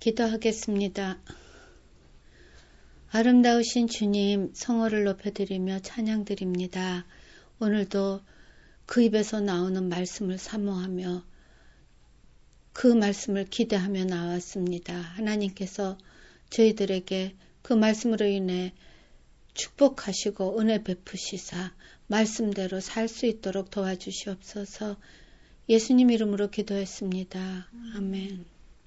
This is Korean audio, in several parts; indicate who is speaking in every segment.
Speaker 1: 기도하겠습니다. 아름다우신 주님, 성호를 높여드리며 찬양드립니다. 오늘도 그 입에서 나오는 말씀을 사모하며 그 말씀을 기대하며 나왔습니다. 하나님께서 저희들에게 그 말씀으로 인해 축복하시고 은혜 베푸시사 말씀대로 살 수 있도록 도와주시옵소서. 예수님 이름으로 기도했습니다. 아멘.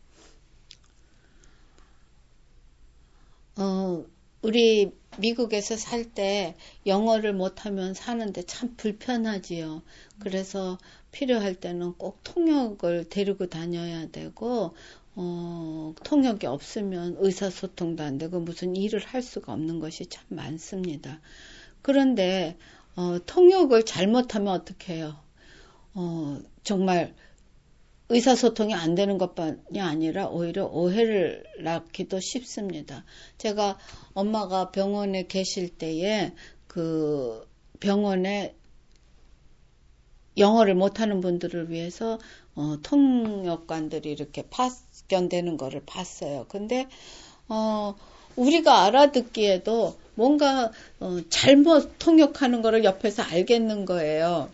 Speaker 1: 우리 미국에서 살 때 영어를 못하면 사는데 참 불편하지요. 그래서 필요할 때는 꼭 통역을 데리고 다녀야 되고, 통역이 없으면 의사소통도 안 되고 무슨 일을 할 수가 없는 것이 참 많습니다. 그런데 통역을 잘못하면 어떻게 해요? 정말 의사소통이 안 되는 것뿐이 아니라 오히려 오해를 낳기도 쉽습니다. 제가 엄마가 병원에 계실 때에 그 병원에 영어를 못하는 분들을 위해서 통역관들이 이렇게 파견되는 거를 봤어요. 근데 우리가 알아듣기에도 뭔가 잘못 통역하는 거를 옆에서 알겠는 거예요.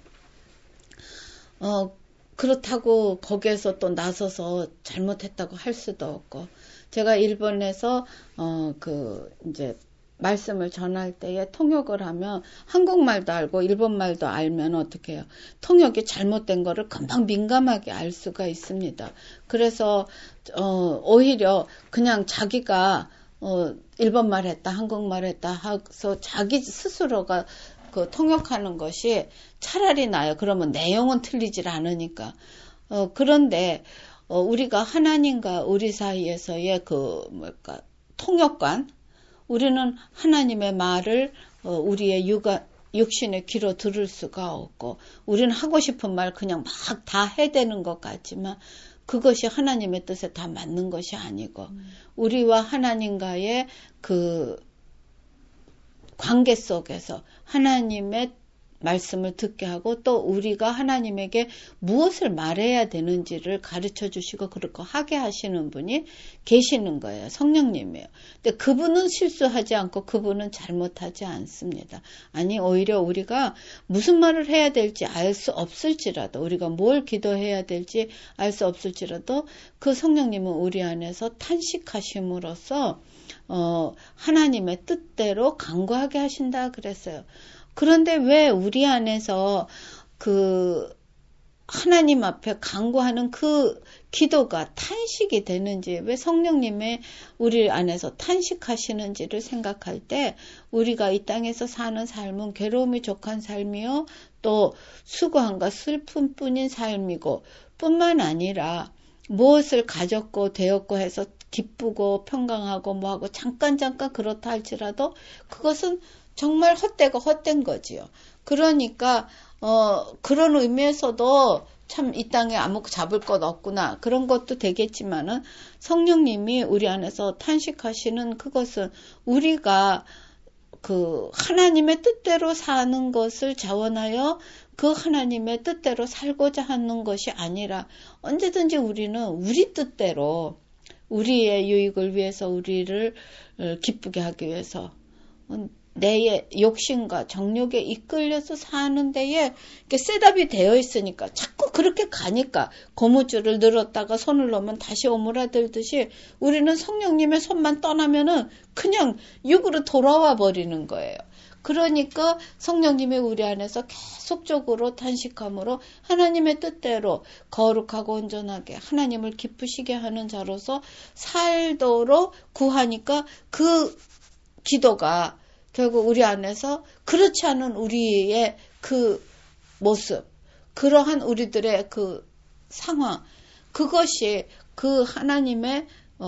Speaker 1: 그렇다고 거기에서 또 나서서 잘못했다고 할 수도 없고, 제가 일본에서 이제 말씀을 전할 때에 통역을 하면 한국말도 알고 일본말도 알면 어떻게 해요? 통역이 잘못된 거를 금방 민감하게 알 수가 있습니다. 그래서 오히려 그냥 자기가 일본말 했다, 한국말 했다 해서 자기 스스로가 그 통역하는 것이 차라리 나아요. 그러면 내용은 틀리질 않으니까. 그런데 우리가 하나님과 우리 사이에서의 통역관, 우리는 하나님의 말을 우리의 육신의 귀로 들을 수가 없고, 우리는 하고 싶은 말 그냥 막 다 해대는 것 같지만 그것이 하나님의 뜻에 다 맞는 것이 아니고, 우리와 하나님과의 그 관계 속에서 하나님의 말씀을 듣게 하고, 또 우리가 하나님에게 무엇을 말해야 되는지를 가르쳐 주시고 그렇게 하게 하시는 분이 계시는 거예요. 성령님이에요. 근데 그분은 실수하지 않고 그분은 잘못하지 않습니다. 아니, 오히려 우리가 무슨 말을 해야 될지 알 수 없을지라도, 우리가 뭘 기도해야 될지 알 수 없을지라도 그 성령님은 우리 안에서 탄식하심으로써 하나님의 뜻대로 간구하게 하신다 그랬어요. 그런데 왜 우리 안에서 그 하나님 앞에 간구하는 그 기도가 탄식이 되는지, 왜 성령님의 우리 안에서 탄식하시는지를 생각할 때, 우리가 이 땅에서 사는 삶은 괴로움이 족한 삶이요, 또 수고함과 슬픔뿐인 삶이고, 뿐만 아니라 무엇을 가졌고 되었고 해서 기쁘고 평강하고 뭐하고 잠깐 그렇다 할지라도 그것은 정말 헛된 거지요. 그러니까 그런 의미에서도 참 이 땅에 아무 잡을 것 없구나, 그런 것도 되겠지만은, 성령님이 우리 안에서 탄식하시는 그것은 우리가 그 하나님의 뜻대로 사는 것을 자원하여 그 하나님의 뜻대로 살고자 하는 것이 아니라, 언제든지 우리는 우리 뜻대로 우리의 유익을 위해서, 우리를 기쁘게 하기 위해서 내 욕심과 정욕에 이끌려서 사는 데에 셋업이 되어 있으니까, 자꾸 그렇게 가니까 고무줄을 늘었다가 손을 놓으면 다시 오므라들듯이 우리는 성령님의 손만 떠나면은 그냥 육으로 돌아와 버리는 거예요. 그러니까 성령님이 우리 안에서 계속적으로 탄식함으로 하나님의 뜻대로 거룩하고 온전하게 하나님을 기쁘시게 하는 자로서 살도록 구하니까, 그 기도가 결국 우리 안에서 그렇지 않은 우리의 그 모습, 그러한 우리들의 그 상황, 그것이 그 하나님의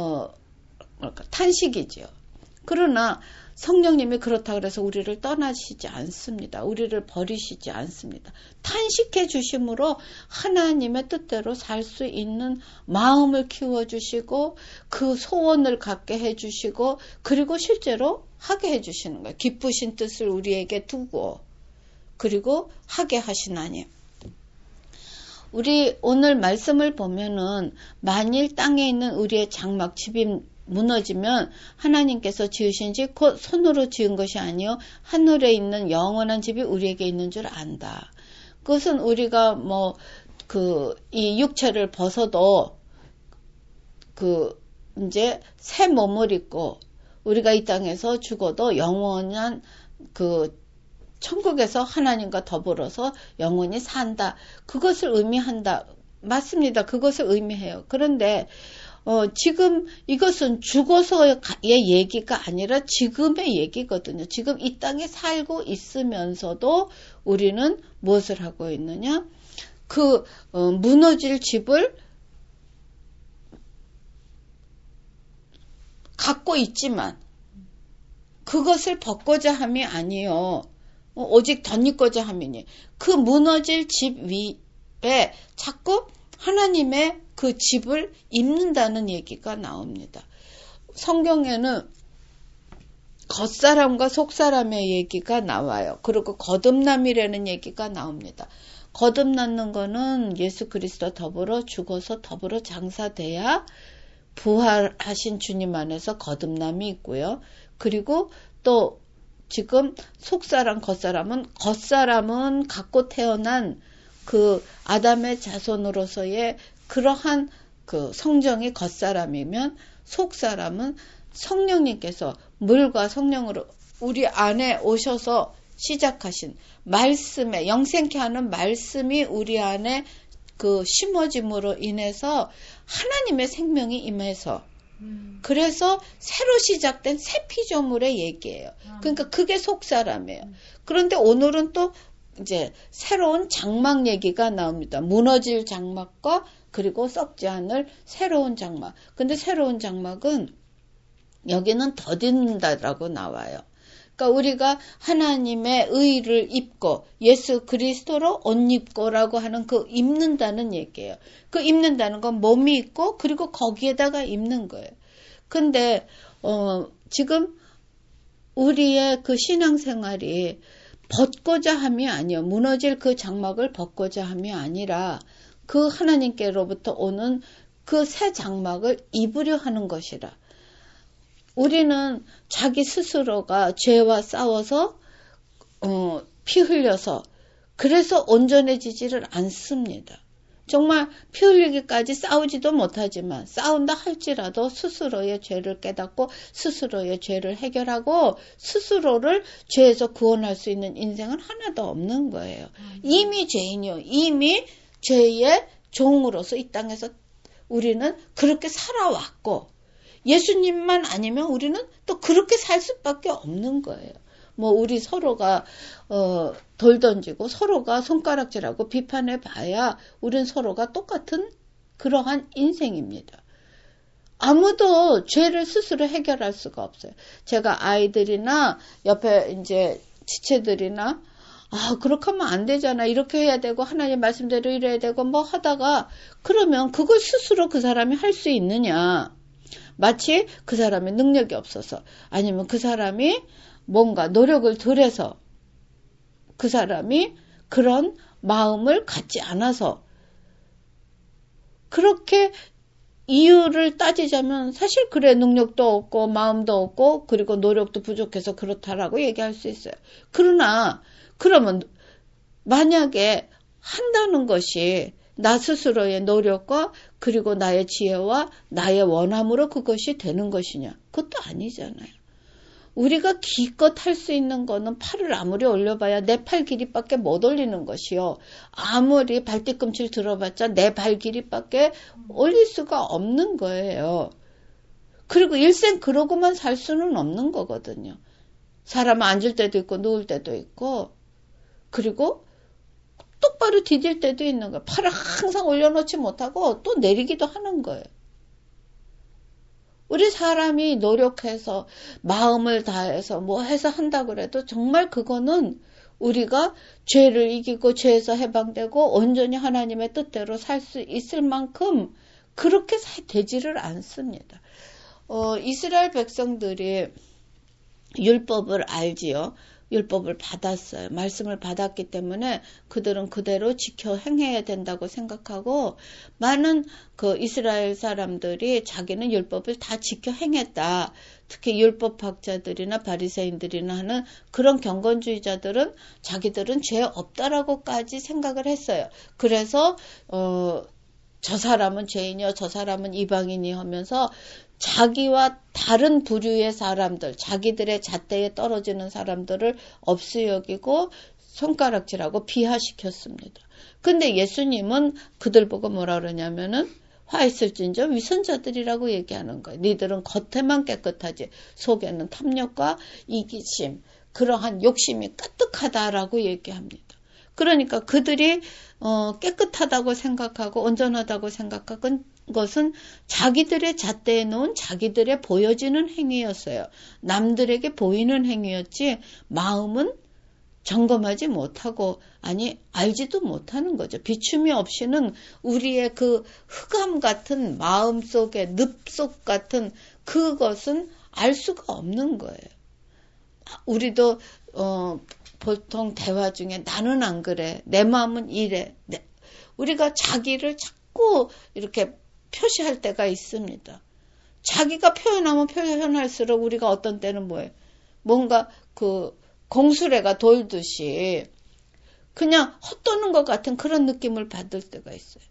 Speaker 1: 탄식이지요. 그러나 성령님이 그렇다 그래서 우리를 떠나시지 않습니다. 우리를 버리시지 않습니다. 탄식해 주심으로 하나님의 뜻대로 살 수 있는 마음을 키워주시고, 그 소원을 갖게 해주시고, 그리고 실제로 하게 해주시는 거예요. 기쁘신 뜻을 우리에게 두고, 그리고 하게 하시나니. 우리 오늘 말씀을 보면은 만일 땅에 있는 우리의 장막 집이 무너지면 하나님께서 지으신 집 곧 손으로 지은 것이 아니요 하늘에 있는 영원한 집이 우리에게 있는 줄 안다. 그것은 우리가 이 육체를 벗어도 이제 새 몸을 입고 우리가 이 땅에서 죽어도 영원한 천국에서 하나님과 더불어서 영원히 산다. 그것을 의미한다. 맞습니다. 그것을 의미해요. 그런데 지금 이것은 죽어서의 얘기가 아니라 지금의 얘기거든요. 지금 이 땅에 살고 있으면서도 우리는 무엇을 하고 있느냐? 무너질 집을 갖고 있지만 그것을 벗고자 함이 아니요. 오직 덧입고자 함이니 그 무너질 집 위에 자꾸 하나님의 그 집을 입는다는 얘기가 나옵니다. 성경에는 겉사람과 속사람의 얘기가 나와요. 그리고 거듭남이라는 얘기가 나옵니다. 거듭나는 거는 예수 그리스도 더불어 죽어서 더불어 장사돼야 부활하신 주님 안에서 거듭남이 있고요. 그리고 또 지금 속사람, 겉사람은 갖고 태어난 그 아담의 자손으로서의 그러한 성정이 겉사람이면 속사람은 성령님께서 물과 성령으로 우리 안에 오셔서 시작하신 말씀에 영생케 하는 말씀이 우리 안에 심어짐으로 인해서 하나님의 생명이 임해서 그래서 새로 시작된 새 피조물의 얘기예요. 그러니까 그게 속사람이에요. 그런데 오늘은 또 이제 새로운 장막 얘기가 나옵니다. 무너질 장막과 그리고 썩지 않을 새로운 장막. 근데 새로운 장막은 여기는 덧입는다라고 나와요. 그러니까 우리가 하나님의 의를 입고 예수 그리스도로 옷 입고라고 하는 그 입는다는 얘기예요. 그 입는다는 건 몸이 있고 그리고 거기에다가 입는 거예요. 근데 지금 우리의 그 신앙생활이 벗고자 함이 아니요. 무너질 그 장막을 벗고자 함이 아니라 그 하나님께로부터 오는 그 새 장막을 입으려 하는 것이라. 우리는 자기 스스로가 죄와 싸워서 피 흘려서 그래서 온전해지지를 않습니다. 정말 피 흘리기까지 싸우지도 못하지만 싸운다 할지라도 스스로의 죄를 깨닫고 스스로의 죄를 해결하고 스스로를 죄에서 구원할 수 있는 인생은 하나도 없는 거예요. 이미 죄인이요. 이미 죄의 종으로서 이 땅에서 우리는 그렇게 살아왔고 예수님만 아니면 우리는 또 그렇게 살 수밖에 없는 거예요. 우리 서로가 돌 던지고 서로가 손가락질하고 비판해 봐야 우린 서로가 똑같은 그러한 인생입니다. 아무도 죄를 스스로 해결할 수가 없어요. 제가 아이들이나 옆에 이제 지체들이나 그렇게 하면 안 되잖아. 이렇게 해야 되고 하나님 말씀대로 이래야 되고 하다가 그러면 그걸 스스로 그 사람이 할 수 있느냐. 마치 그 사람의 능력이 없어서 아니면 그 사람이 뭔가 노력을 들여서 그 사람이 그런 마음을 갖지 않아서 그렇게 이유를 따지자면 사실 그래 능력도 없고 마음도 없고 그리고 노력도 부족해서 그렇다라고 얘기할 수 있어요. 그러면 만약에 한다는 것이 나 스스로의 노력과 그리고 나의 지혜와 나의 원함으로 그것이 되는 것이냐? 그것도 아니잖아요. 우리가 기껏 할 수 있는 거는 팔을 아무리 올려봐야 내 팔 길이밖에 못 올리는 것이요. 아무리 발뒤꿈치를 들어봤자 내 발 길이밖에 올릴 수가 없는 거예요. 그리고 일생 그러고만 살 수는 없는 거거든요. 사람은 앉을 때도 있고 누울 때도 있고 그리고 똑바로 디딜 때도 있는 거예요. 팔을 항상 올려놓지 못하고 또 내리기도 하는 거예요. 우리 사람이 노력해서 마음을 다해서 해서 한다 그래도 정말 그거는 우리가 죄를 이기고 죄에서 해방되고 온전히 하나님의 뜻대로 살 수 있을 만큼 그렇게 되지를 않습니다. 이스라엘 백성들이 율법을 알지요. 율법을 받았어요. 말씀을 받았기 때문에 그들은 그대로 지켜 행해야 된다고 생각하고, 많은 그 이스라엘 사람들이 자기는 율법을 다 지켜 행했다. 특히 율법학자들이나 바리새인들이나 하는 그런 경건주의자들은 자기들은 죄 없다라고까지 생각을 했어요. 그래서 저 사람은 죄인이요, 저 사람은 이방인이 하면서 자기와 다른 부류의 사람들, 자기들의 잣대에 떨어지는 사람들을 없이 여기고 손가락질하고 비하시켰습니다. 근데 예수님은 그들 보고 뭐라 그러냐면은 화 있을진저 위선자들이라고 얘기하는 거예요. 니들은 겉에만 깨끗하지 속에는 탐욕과 이기심, 그러한 욕심이 까뜩하다라고 얘기합니다. 그러니까 그들이 깨끗하다고 생각하고 온전하다고 생각한 것은 자기들의 잣대에 놓은 자기들의 보여지는 행위였어요. 남들에게 보이는 행위였지 마음은 점검하지 못하고, 아니 알지도 못하는 거죠. 비춤이 없이는 우리의 그 흑암 같은 마음속의 늪속 같은 그것은 알 수가 없는 거예요. 우리도 보통 대화 중에 나는 안 그래, 내 마음은 이래, 우리가 자기를 자꾸 이렇게 표시할 때가 있습니다. 자기가 표현하면 표현할수록 우리가 어떤 때는 뭐예요? 뭔가 그 공수레가 돌듯이 그냥 헛도는 것 같은 그런 느낌을 받을 때가 있어요.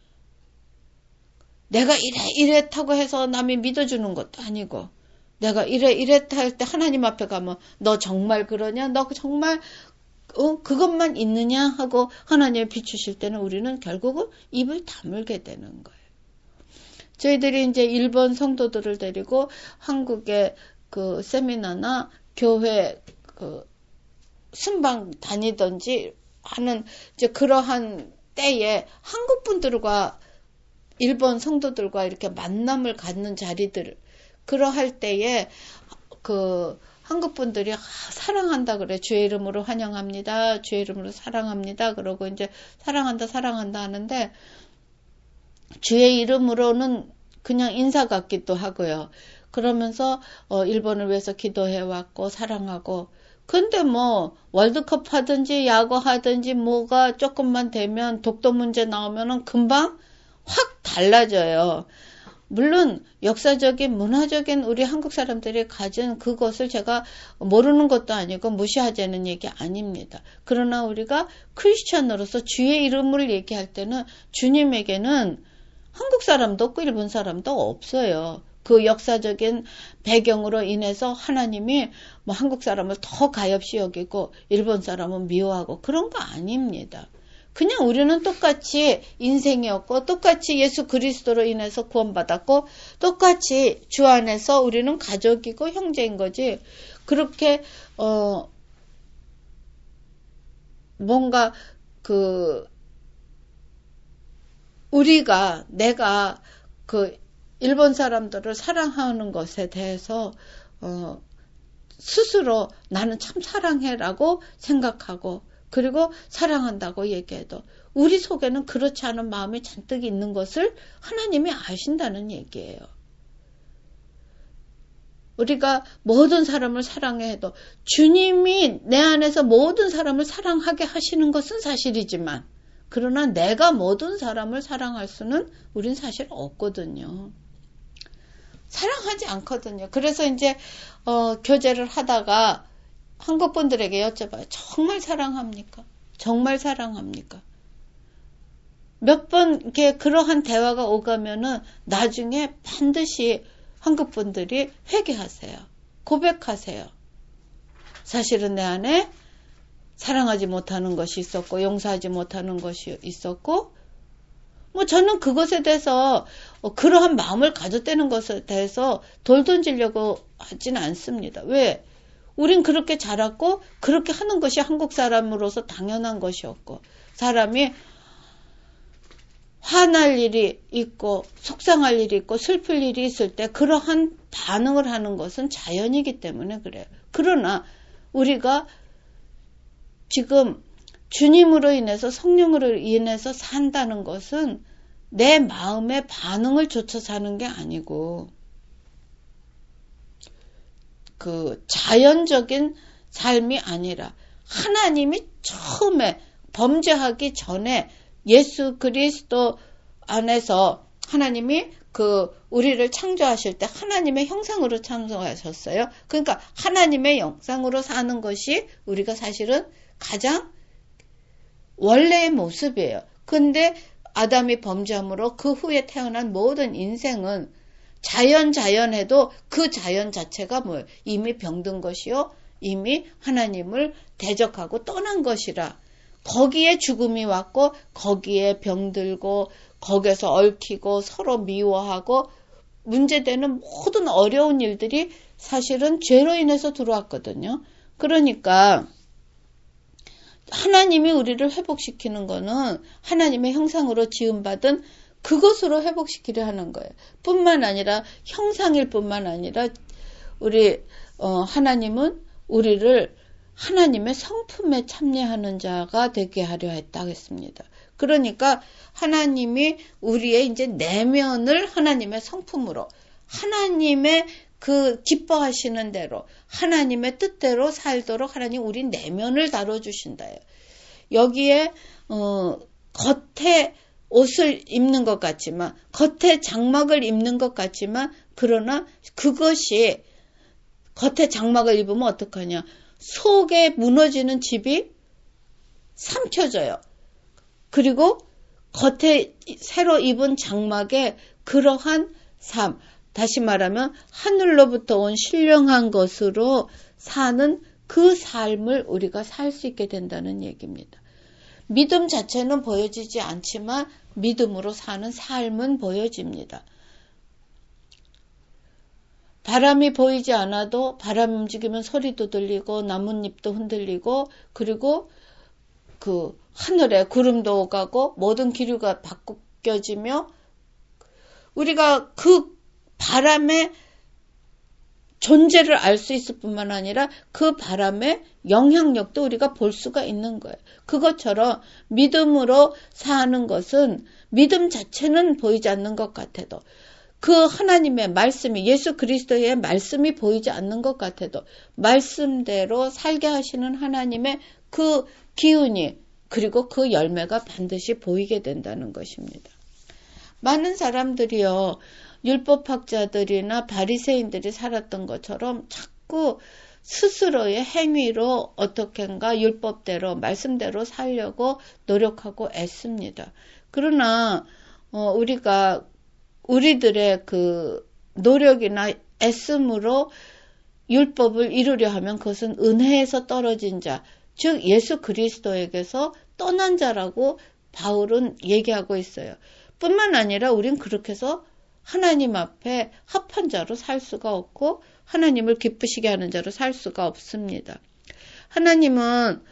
Speaker 1: 내가 이랬다고 해서 남이 믿어주는 것도 아니고, 내가 이랬다 할 때 하나님 앞에 가면 너 정말 그러냐? 너 정말 그것만 있느냐? 하고 하나님을 비추실 때는 우리는 결국은 입을 다물게 되는 거예요. 저희들이 이제 일본 성도들을 데리고 한국의 그 세미나나 교회 그 순방 다니던지 하는 이제 그러한 때에 한국 분들과 일본 성도들과 이렇게 만남을 갖는 자리들, 그러할 때에 그 한국 분들이 사랑한다 그래. 주의 이름으로 환영합니다. 주의 이름으로 사랑합니다. 그러고 이제 사랑한다 하는데, 주의 이름으로는 그냥 인사 같기도 하고요. 그러면서 일본을 위해서 기도해왔고 사랑하고, 근데 뭐 월드컵 하든지 야구 하든지 뭐가 조금만 되면 독도 문제 나오면은 금방 확 달라져요. 물론 역사적인 문화적인 우리 한국 사람들이 가진 그것을 제가 모르는 것도 아니고 무시하자는 얘기 아닙니다. 그러나 우리가 크리스천으로서 주의 이름을 얘기할 때는 주님에게는 한국 사람도 없고 일본 사람도 없어요. 그 역사적인 배경으로 인해서 하나님이 뭐 한국 사람을 더 가엾이 여기고 일본 사람은 미워하고 그런 거 아닙니다. 그냥 우리는 똑같이 인생이었고 똑같이 예수 그리스도로 인해서 구원받았고 똑같이 주 안에서 우리는 가족이고 형제인 거지. 그렇게 뭔가 내가 그 일본 사람들을 사랑하는 것에 대해서 스스로 나는 참 사랑해라고 생각하고, 그리고 사랑한다고 얘기해도 우리 속에는 그렇지 않은 마음이 잔뜩 있는 것을 하나님이 아신다는 얘기예요. 우리가 모든 사람을 사랑해도 주님이 내 안에서 모든 사람을 사랑하게 하시는 것은 사실이지만, 그러나 내가 모든 사람을 사랑할 수는 우린 사실 없거든요. 사랑하지 않거든요. 그래서 이제 교제를 하다가 한국 분들에게 여쭤봐요. 정말 사랑합니까? 정말 사랑합니까? 몇 번 이렇게 그러한 대화가 오가면은 나중에 반드시 한국 분들이 회개하세요. 고백하세요. 사실은 내 안에 사랑하지 못하는 것이 있었고 용서하지 못하는 것이 있었고, 뭐 저는 그것에 대해서 그러한 마음을 가졌다는 것에 대해서 돌 던지려고 하지는 않습니다. 왜? 우린 그렇게 자랐고 그렇게 하는 것이 한국 사람으로서 당연한 것이었고, 사람이 화날 일이 있고 속상할 일이 있고 슬플 일이 있을 때 그러한 반응을 하는 것은 자연이기 때문에 그래요. 그러나 우리가 지금 주님으로 인해서 성령으로 인해서 산다는 것은 내 마음의 반응을 좇아 사는 게 아니고 그 자연적인 삶이 아니라 하나님이 처음에 범죄하기 전에 예수 그리스도 안에서 하나님이 우리를 창조하실 때 하나님의 형상으로 창조하셨어요. 그러니까 하나님의 형상으로 사는 것이 우리가 사실은 가장 원래의 모습이에요. 근데 아담이 범죄함으로 그 후에 태어난 모든 인생은 자연해도 그 자연 자체가 뭐예요? 이미 병든 것이요. 이미 하나님을 대적하고 떠난 것이라. 거기에 죽음이 왔고 거기에 병들고 거기에서 얽히고 서로 미워하고 문제되는 모든 어려운 일들이 사실은 죄로 인해서 들어왔거든요. 그러니까 하나님이 우리를 회복시키는 거는 하나님의 형상으로 지음받은 그것으로 회복시키려 하는 거예요. 뿐만 아니라 형상일 뿐만 아니라 하나님은 우리를 하나님의 성품에 참여하는 자가 되게 하려 했다 했습니다. 그러니까 하나님이 우리의 이제 내면을 하나님의 성품으로 하나님의 기뻐하시는 대로 하나님의 뜻대로 살도록 하나님 우리 내면을 다뤄주신다요. 여기에 겉에 옷을 입는 것 같지만 겉에 장막을 입는 것 같지만 그러나 그것이 겉에 장막을 입으면 어떡하냐. 속에 무너지는 집이 삼켜져요. 그리고 겉에 새로 입은 장막에 그러한 삶, 다시 말하면 하늘로부터 온 신령한 것으로 사는 그 삶을 우리가 살 수 있게 된다는 얘기입니다. 믿음 자체는 보여지지 않지만 믿음으로 사는 삶은 보여집니다. 바람이 보이지 않아도 바람 움직이면 소리도 들리고 나뭇잎도 흔들리고 그리고 하늘에 구름도 오가고 모든 기류가 바뀌어지며 우리가 그 바람의 존재를 알 수 있을 뿐만 아니라 그 바람의 영향력도 우리가 볼 수가 있는 거예요. 그것처럼 믿음으로 사는 것은 믿음 자체는 보이지 않는 것 같아도 그 하나님의 말씀이 예수 그리스도의 말씀이 보이지 않는 것 같아도 말씀대로 살게 하시는 하나님의 그 기운이 그리고 그 열매가 반드시 보이게 된다는 것입니다. 많은 사람들이요. 율법학자들이나 바리새인들이 살았던 것처럼 자꾸 스스로의 행위로 어떻게인가 율법대로 말씀대로 살려고 노력하고 애씁니다. 그러나 우리들의 노력이나 애씀으로 율법을 이루려 하면 그것은 은혜에서 떨어진 자, 즉 예수 그리스도에게서 떠난 자라고 바울은 얘기하고 있어요. 뿐만 아니라 우린 그렇게 해서 하나님 앞에 합한 자로 살 수가 없고 하나님을 기쁘시게 하는 자로 살 수가 없습니다. 하나님은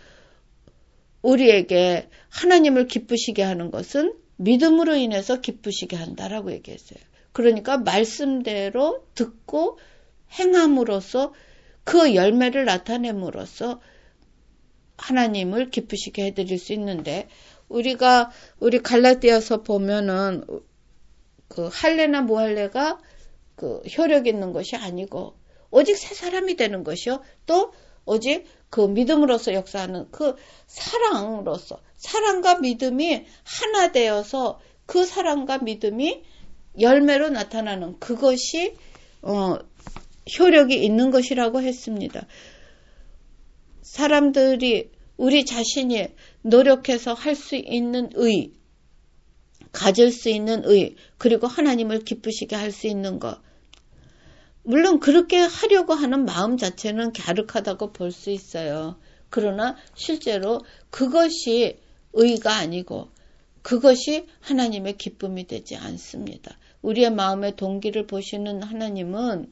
Speaker 1: 우리에게 하나님을 기쁘시게 하는 것은 믿음으로 인해서 기쁘시게 한다라고 얘기했어요. 그러니까 말씀대로 듣고 행함으로써 그 열매를 나타냄으로써 하나님을 기쁘시게 해드릴 수 있는데 우리 갈라디아서 보면은 할례나 무할례가 효력 있는 것이 아니고 오직 새 사람이 되는 것이요. 또 오직 믿음으로서 역사하는 사랑으로서 사랑과 믿음이 하나 되어서 그 사랑과 믿음이 열매로 나타나는 그것이 효력이 있는 것이라고 했습니다. 사람들이 우리 자신이 노력해서 할 수 있는 의, 가질 수 있는 의, 그리고 하나님을 기쁘시게 할 수 있는 것. 물론 그렇게 하려고 하는 마음 자체는 갸륵하다고 볼 수 있어요. 그러나 실제로 그것이 의가 아니고 그것이 하나님의 기쁨이 되지 않습니다. 우리의 마음의 동기를 보시는 하나님은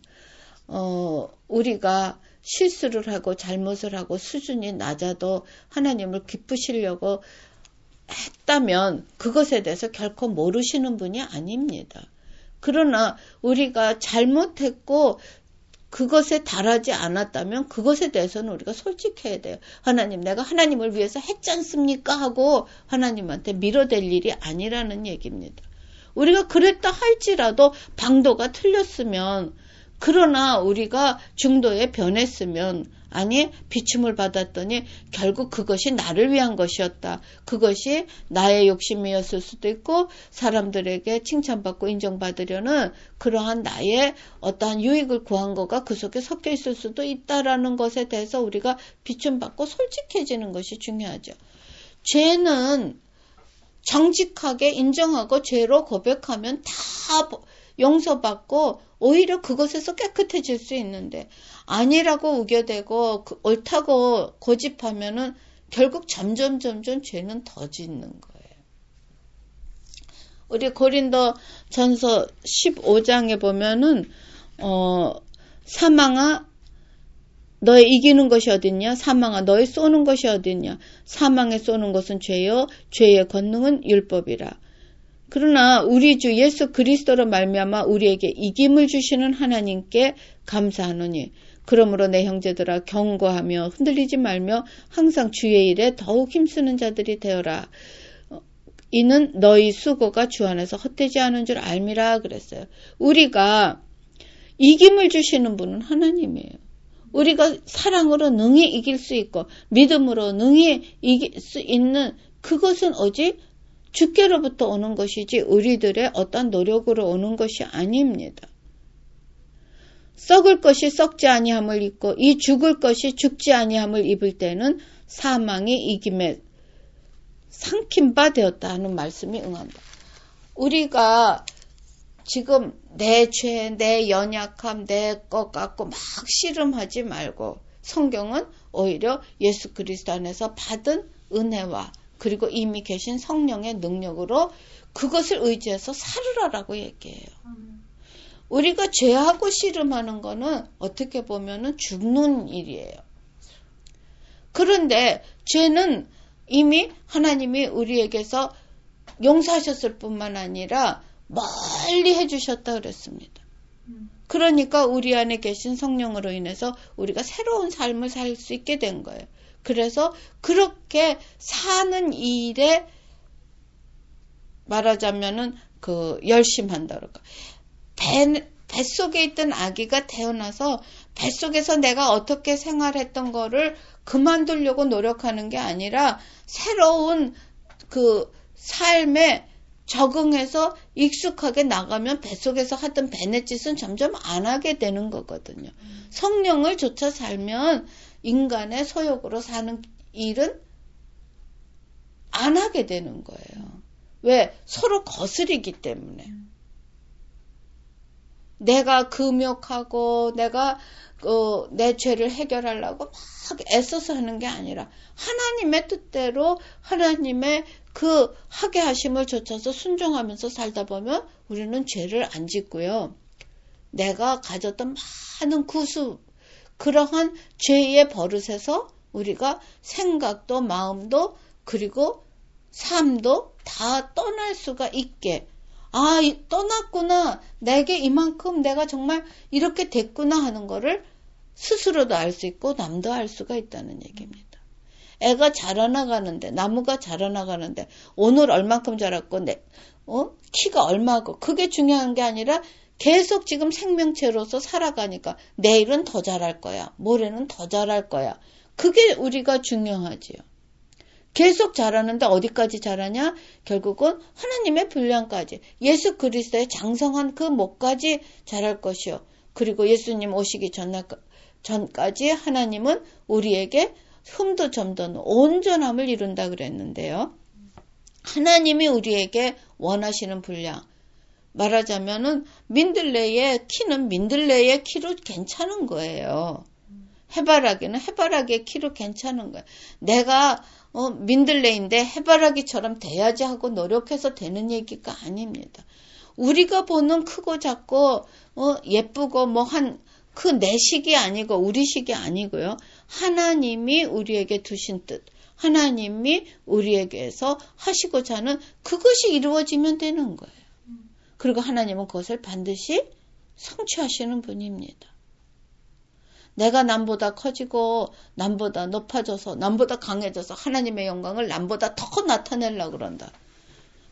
Speaker 1: 우리가 실수를 하고 잘못을 하고 수준이 낮아도 하나님을 기쁘시려고 했다면 그것에 대해서 결코 모르시는 분이 아닙니다. 그러나 우리가 잘못했고 그것에 달하지 않았다면 그것에 대해서는 우리가 솔직해야 돼요. 하나님, 내가 하나님을 위해서 했지 않습니까? 하고 하나님한테 밀어댈 일이 아니라는 얘기입니다. 우리가 그랬다 할지라도 방도가 틀렸으면 그러나 우리가 중도에 변했으면 아니, 비춤을 받았더니 결국 그것이 나를 위한 것이었다. 그것이 나의 욕심이었을 수도 있고 사람들에게 칭찬받고 인정받으려는 그러한 나의 어떠한 유익을 구한 거가 그 속에 섞여 있을 수도 있다라는 것에 대해서 우리가 비춤받고 솔직해지는 것이 중요하죠. 죄는 정직하게 인정하고 죄로 고백하면 다 용서받고 오히려 그것에서 깨끗해질 수 있는데 아니라고 우겨대고 옳다고 고집하면은 결국 점점 죄는 더 짓는 거예요. 우리 고린도 전서 15장에 보면은 사망아 너의 이기는 것이 어딨냐? 사망아 너의 쏘는 것이 어딨냐? 사망에 쏘는 것은 죄요 죄의 권능은 율법이라. 그러나 우리 주 예수 그리스도로 말미암아 우리에게 이김을 주시는 하나님께 감사하노니 그러므로 내 형제들아 경고하며 흔들리지 말며 항상 주의 일에 더욱 힘쓰는 자들이 되어라. 이는 너희 수고가 주 안에서 헛되지 않은 줄 알미라 그랬어요. 우리가 이김을 주시는 분은 하나님이에요. 우리가 사랑으로 능히 이길 수 있고 믿음으로 능히 이길 수 있는 그것은 오직 주께로부터 오는 것이지 우리들의 어떤 노력으로 오는 것이 아닙니다. 썩을 것이 썩지 아니함을 입고 이 죽을 것이 죽지 아니함을 입을 때는 사망이 이김에 삼킨 바 되었다 하는 말씀이 응한다. 우리가 지금 내 죄, 내 연약함, 내 것 갖고 막 씨름하지 말고 성경은 오히려 예수 그리스도 안에서 받은 은혜와 그리고 이미 계신 성령의 능력으로 그것을 의지해서 살으라라고 얘기해요. 우리가 죄하고 씨름하는 거는 어떻게 보면은 죽는 일이에요. 그런데 죄는 이미 하나님이 우리에게서 용서하셨을 뿐만 아니라 멀리 해주셨다 그랬습니다. 그러니까 우리 안에 계신 성령으로 인해서 우리가 새로운 삶을 살 수 있게 된 거예요. 그래서 그렇게 사는 일에 말하자면은 열심한다 그럴까. 뱃속에 있던 아기가 태어나서 뱃속에서 내가 어떻게 생활했던 거를 그만두려고 노력하는 게 아니라 새로운 그 삶에 적응해서 익숙하게 나가면 뱃속에서 하던 배냇짓은 점점 안 하게 되는 거거든요. 성령을 쫓아 살면 인간의 소욕으로 사는 일은 안 하게 되는 거예요. 왜? 서로 거스리기 때문에. 내가 금욕하고 내가 내 죄를 해결하려고 막 애써서 하는 게 아니라 하나님의 뜻대로 하나님의 그 하게 하심을 좇아서 순종하면서 살다 보면 우리는 죄를 안 짓고요. 내가 가졌던 많은 구수 그러한 죄의 버릇에서 우리가 생각도 마음도 그리고 삶도 다 떠날 수가 있게 떠났구나. 내게 이만큼 내가 정말 이렇게 됐구나 하는 거를 스스로도 알 수 있고 남도 알 수가 있다는 얘기입니다. 애가 자라나가는데 나무가 자라나가는데 오늘 얼만큼 자랐고 키가 얼마고 그게 중요한 게 아니라 계속 지금 생명체로서 살아가니까 내일은 더 자랄 거야. 모레는 더 자랄 거야. 그게 우리가 중요하지요. 계속 자라는데 어디까지 자라냐? 결국은 하나님의 분량까지 예수 그리스도의 장성한 그 목까지 자랄 것이요. 그리고 예수님 오시기 전까지 하나님은 우리에게 흠도 점도 온전함을 이룬다 그랬는데요. 하나님이 우리에게 원하시는 분량 말하자면은 민들레의 키는 민들레의 키로 괜찮은 거예요. 해바라기는 해바라기의 키로 괜찮은 거예요. 내가 민들레인데 해바라기처럼 돼야지 하고 노력해서 되는 얘기가 아닙니다. 우리가 보는 크고 작고 예쁘고 그 내 식이 아니고 우리 식이 아니고요. 하나님이 우리에게 두신 뜻, 하나님이 우리에게서 하시고자 하는 그것이 이루어지면 되는 거예요. 그리고 하나님은 그것을 반드시 성취하시는 분입니다. 내가 남보다 커지고 남보다 높아져서 남보다 강해져서 하나님의 영광을 남보다 더 나타내려고 그런다.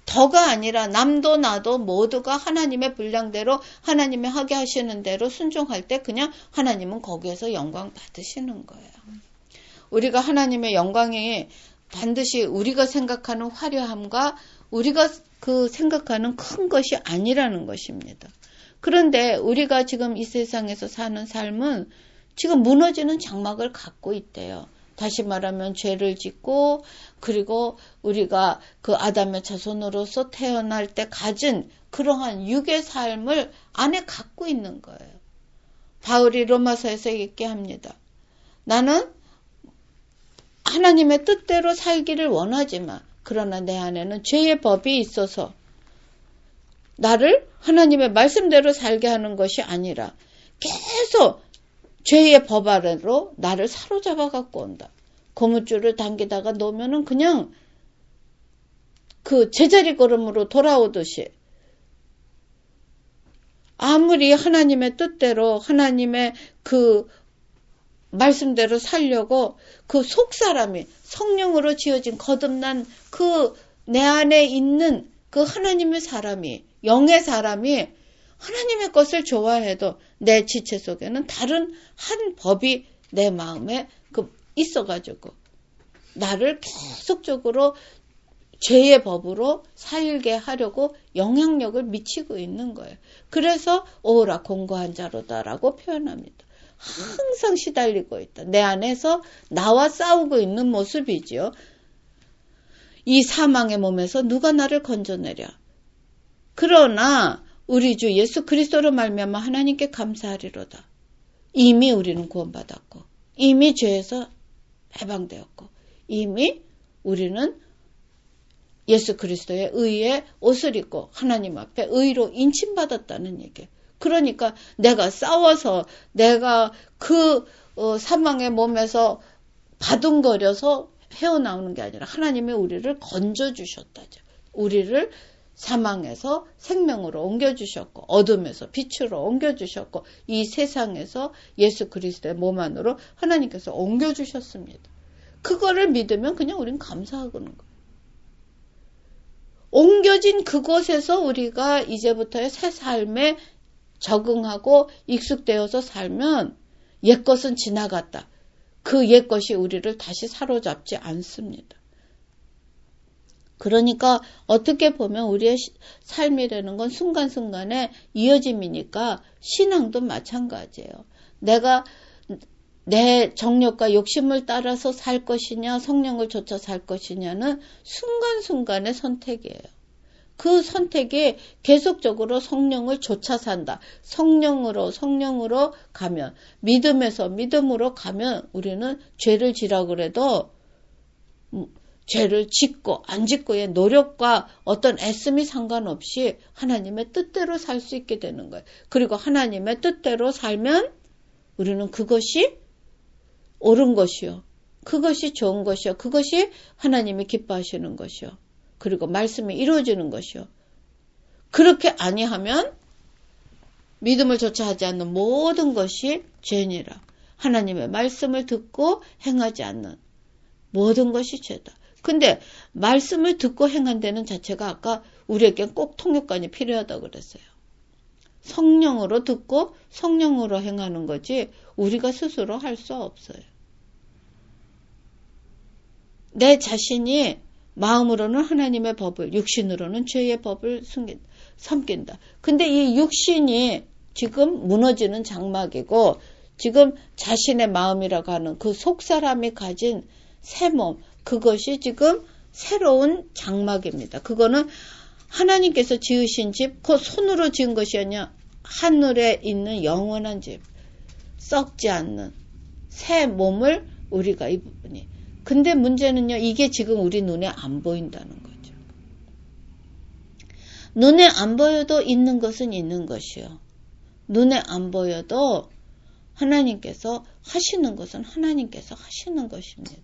Speaker 1: 더가 아니라 남도 나도 모두가 하나님의 분량대로 하나님이 하게 하시는 대로 순종할 때 그냥 하나님은 거기에서 영광 받으시는 거예요. 우리가 하나님의 영광이 반드시 우리가 생각하는 화려함과 우리가 그 생각하는 큰 것이 아니라는 것입니다. 그런데 우리가 지금 이 세상에서 사는 삶은 지금 무너지는 장막을 갖고 있대요. 다시 말하면 죄를 짓고 그리고 우리가 그 아담의 자손으로서 태어날 때 가진 그러한 육의 삶을 안에 갖고 있는 거예요. 바울이 로마서에서 이렇게 합니다. 나는 하나님의 뜻대로 살기를 원하지만 그러나 내 안에는 죄의 법이 있어서 나를 하나님의 말씀대로 살게 하는 것이 아니라 계속 죄의 법 아래로 나를 사로잡아 갖고 온다. 고무줄을 당기다가 놓으면은 그냥 그 제자리 걸음으로 돌아오듯이 아무리 하나님의 뜻대로 하나님의 그 말씀대로 살려고 그 속사람이 성령으로 지어진 거듭난 그 내 안에 있는 그 하나님의 사람이 영의 사람이 하나님의 것을 좋아해도 내 지체 속에는 다른 한 법이 내 마음에 있어가지고 나를 계속적으로 죄의 법으로 살게 하려고 영향력을 미치고 있는 거예요. 그래서 오라 공고한 자로다라고 표현합니다. 항상 시달리고 있다. 내 안에서 나와 싸우고 있는 모습이지요. 이 사망의 몸에서 누가 나를 건져내랴. 그러나 우리 주 예수 그리스도로 말미암아 하나님께 감사하리로다. 이미 우리는 구원받았고 이미 죄에서 해방되었고 이미 우리는 예수 그리스도의 의의 옷을 입고 하나님 앞에 의로 인침받았다는 얘기예요. 그러니까 내가 싸워서 내가 그 사망의 몸에서 바둥거려서 헤어나오는 게 아니라 하나님이 우리를 건져주셨다죠. 우리를 사망에서 생명으로 옮겨주셨고 어둠에서 빛으로 옮겨주셨고 이 세상에서 예수 그리스도의 몸 안으로 하나님께서 옮겨주셨습니다. 그거를 믿으면 그냥 우린 감사하고는 거예요. 옮겨진 그곳에서 우리가 이제부터의 새 삶에 적응하고 익숙되어서 살면 옛것은 지나갔다. 그 옛것이 우리를 다시 사로잡지 않습니다. 그러니까 어떻게 보면 우리의 삶이라는 건 순간순간의 이어짐이니까 신앙도 마찬가지예요. 내가 내 정욕과 욕심을 따라서 살 것이냐 성령을 좇아 살 것이냐는 순간순간의 선택이에요. 그 선택이 계속적으로 성령을 좇아 산다. 성령으로 가면 믿음에서 믿음으로 가면 우리는 죄를 지라 그래도 죄를 짓고 안 짓고의 노력과 어떤 애씀이 상관없이 하나님의 뜻대로 살 수 있게 되는 거예요. 그리고 하나님의 뜻대로 살면 우리는 그것이 옳은 것이요. 그것이 좋은 것이요. 그것이 하나님이 기뻐하시는 것이요. 그리고 말씀이 이루어지는 것이요. 그렇게 아니하면 믿음을 조차하지 않는 모든 것이 죄니라. 하나님의 말씀을 듣고 행하지 않는 모든 것이 죄다. 근데 말씀을 듣고 행한다는 자체가 아까 우리에겐 꼭 통역관이 필요하다고 그랬어요. 성령으로 듣고 성령으로 행하는 거지 우리가 스스로 할 수 없어요. 내 자신이 마음으로는 하나님의 법을, 육신으로는 죄의 법을 섬긴다. 근데 이 육신이 지금 무너지는 장막이고 지금 자신의 마음이라고 하는 그 속사람이 가진 새 몸, 그것이 지금 새로운 장막입니다. 그거는 하나님께서 지으신 집, 그 손으로 지은 것이 아니라 하늘에 있는 영원한 집, 썩지 않는 새 몸을 우리가 입으니. 근데 문제는요, 이게 지금 우리 눈에 안 보인다는 거죠. 눈에 안 보여도 있는 것은 있는 것이요. 눈에 안 보여도 하나님께서 하시는 것은 하나님께서 하시는 것입니다.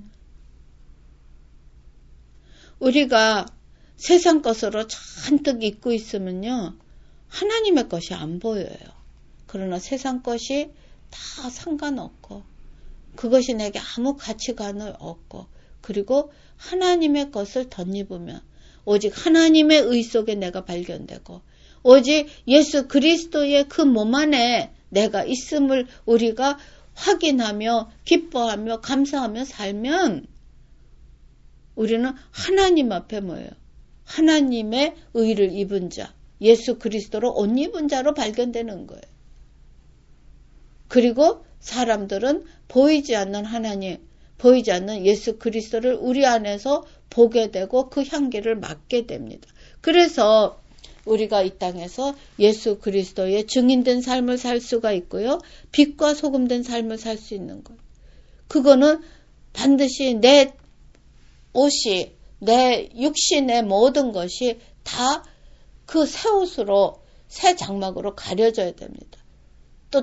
Speaker 1: 우리가 세상 것으로 잔뜩 잊고 있으면요, 하나님의 것이 안 보여요. 그러나 세상 것이 다 상관없고, 그것이 내게 아무 가치관을 얻고, 그리고 하나님의 것을 덧입으면, 오직 하나님의 의 속에 내가 발견되고 오직 예수 그리스도의 그 몸 안에 내가 있음을 우리가 확인하며 기뻐하며 감사하며 살면 우리는 하나님 앞에 뭐예요? 하나님의 의를 입은 자, 예수 그리스도로 옷 입은 자로 발견되는 거예요. 그리고 사람들은 보이지 않는 하나님, 보이지 않는 예수 그리스도를 우리 안에서 보게 되고 그 향기를 맡게 됩니다. 그래서 우리가 이 땅에서 예수 그리스도의 증인된 삶을 살 수가 있고요. 빛과 소금된 삶을 살 수 있는 거예요. 그거는 반드시 내 옷이, 내 육신의 모든 것이 다 그 새 옷으로, 새 장막으로 가려져야 됩니다. 또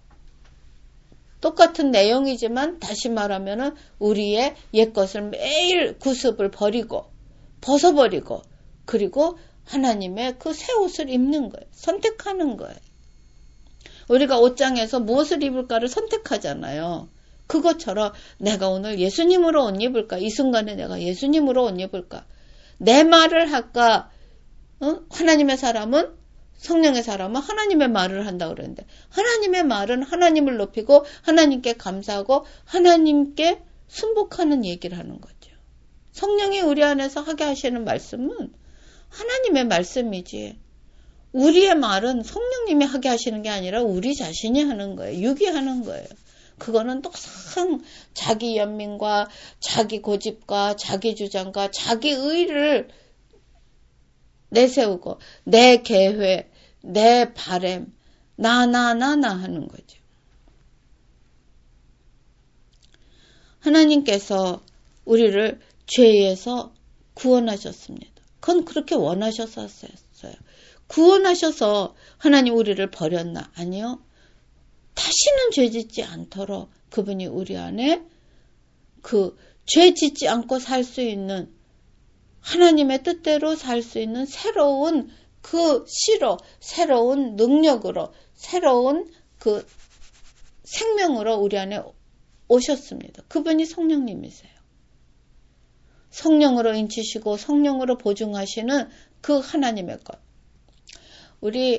Speaker 1: 똑같은 내용이지만 다시 말하면은 우리의 옛것을 매일 구습을 버리고 벗어버리고 그리고 하나님의 그 새 옷을 입는 거예요. 선택하는 거예요. 우리가 옷장에서 무엇을 입을까를 선택하잖아요. 그것처럼 내가 오늘 예수님으로 옷 입을까? 이 순간에 내가 예수님으로 옷 입을까? 내 말을 할까? 하나님의 사람은, 성령의 사람은 하나님의 말을 한다고 그랬는데 하나님의 말은 하나님을 높이고 하나님께 감사하고 하나님께 순복하는 얘기를 하는 거죠. 성령이 우리 안에서 하게 하시는 말씀은 하나님의 말씀이지. 우리의 말은 성령님이 하게 하시는 게 아니라 우리 자신이 하는 거예요. 육이 하는 거예요. 그거는 또 상 자기 연민과 자기 고집과 자기 주장과 자기 의를 내세우고 내 계획, 내 바램, 나 하는 거죠. 하나님께서 우리를 죄에서 구원하셨습니다. 그건 그렇게 원하셨었어요. 구원하셔서 하나님 우리를 버렸나? 아니요. 다시는 죄 짓지 않도록 그분이 우리 안에 그 죄 짓지 않고 살 수 있는 하나님의 뜻대로 살 수 있는 새로운 그 씨로, 새로운 능력으로, 새로운 그 생명으로 우리 안에 오셨습니다. 그분이 성령님이세요. 성령으로 인치시고 성령으로 보증하시는 그 하나님의 것. 우리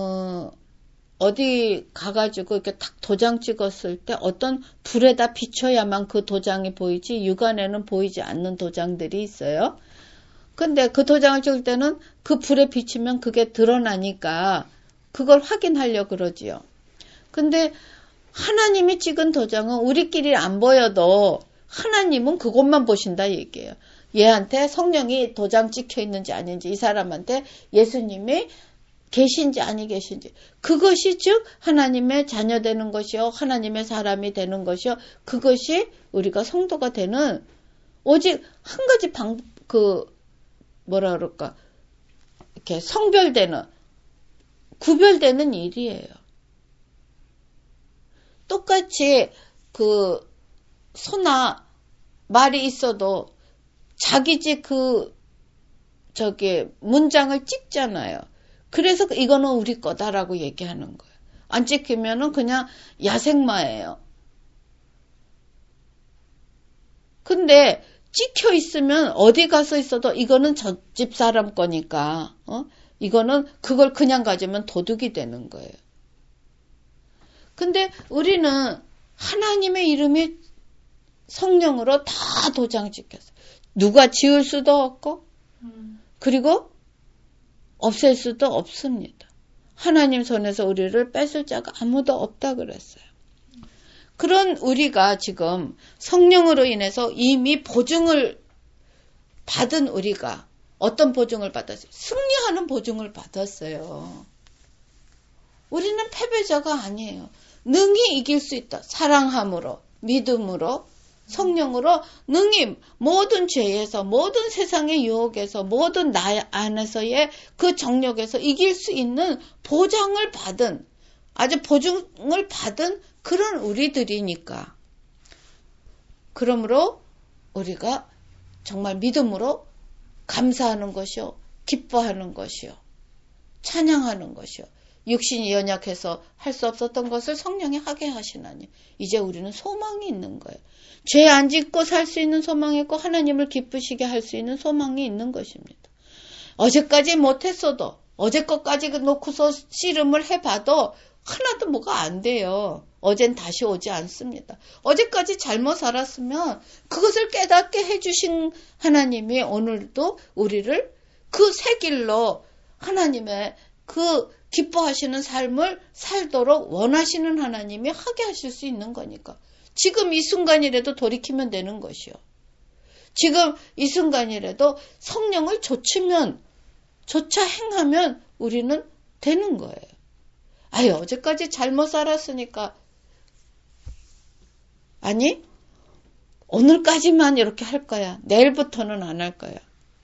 Speaker 1: 어디 가가지고 이렇게 딱 도장 찍었을 때 어떤 불에다 비춰야만 그 도장이 보이지 육안에는 보이지 않는 도장들이 있어요. 근데 그 도장을 찍을 때는 그 불에 비치면 그게 드러나니까 그걸 확인하려고 그러지요. 근데 하나님이 찍은 도장은 우리끼리 안 보여도 하나님은 그것만 보신다 얘기예요. 얘한테 성령이 도장 찍혀 있는지 아닌지, 이 사람한테 예수님이 계신지 아니 계신지, 그것이 즉 하나님의 자녀 되는 것이요, 하나님의 사람이 되는 것이요, 그것이 우리가 성도가 되는 오직 한 가지 뭐라 그럴까, 이렇게 성별되는, 구별되는 일이에요. 똑같이 그 소나 말이 있어도 자기 집 문장을 찍잖아요. 그래서 이거는 우리 거다라고 얘기하는 거예요. 안 찍히면은 그냥 야생마예요. 근데 찍혀 있으면 어디 가서 있어도 이거는 저 집 사람 거니까, 이거는 그걸 그냥 가지면 도둑이 되는 거예요. 근데 우리는 하나님의 이름이 성령으로 다 도장 찍혔어요. 누가 지울 수도 없고, 그리고 없앨 수도 없습니다. 하나님 손에서 우리를 뺏을 자가 아무도 없다 그랬어요. 그런 우리가 지금 성령으로 인해서 이미 보증을 받은 우리가 어떤 보증을 받았어요? 승리하는 보증을 받았어요. 우리는 패배자가 아니에요. 능히 이길 수 있다. 사랑함으로, 믿음으로, 성령으로 능히 모든 죄에서, 모든 세상의 유혹에서, 모든 나 안에서의 그 정력에서 이길 수 있는 보장을 받은, 아주 보증을 받은 그런 우리들이니까. 그러므로 우리가 정말 믿음으로 감사하는 것이요, 기뻐하는 것이요, 찬양하는 것이요, 육신이 연약해서 할 수 없었던 것을 성령이 하게 하시나니 이제 우리는 소망이 있는 거예요. 죄 안 짓고 살 수 있는 소망이 있고 하나님을 기쁘시게 할 수 있는 소망이 있는 것입니다. 어제까지 못했어도 어제 것까지 놓고서 씨름을 해봐도 하나도 뭐가 안 돼요. 어젠 다시 오지 않습니다. 어제까지 잘못 살았으면 그것을 깨닫게 해주신 하나님이 오늘도 우리를 그 새 길로 하나님의 그 기뻐하시는 삶을 살도록 원하시는 하나님이 하게 하실 수 있는 거니까. 지금 이 순간이라도 돌이키면 되는 것이요. 지금 이 순간이라도 성령을 조차 행하면 우리는 되는 거예요. 아유, 어제까지 잘못 살았으니까. 아니, 오늘까지만 이렇게 할 거야. 내일부터는 안 할 거야.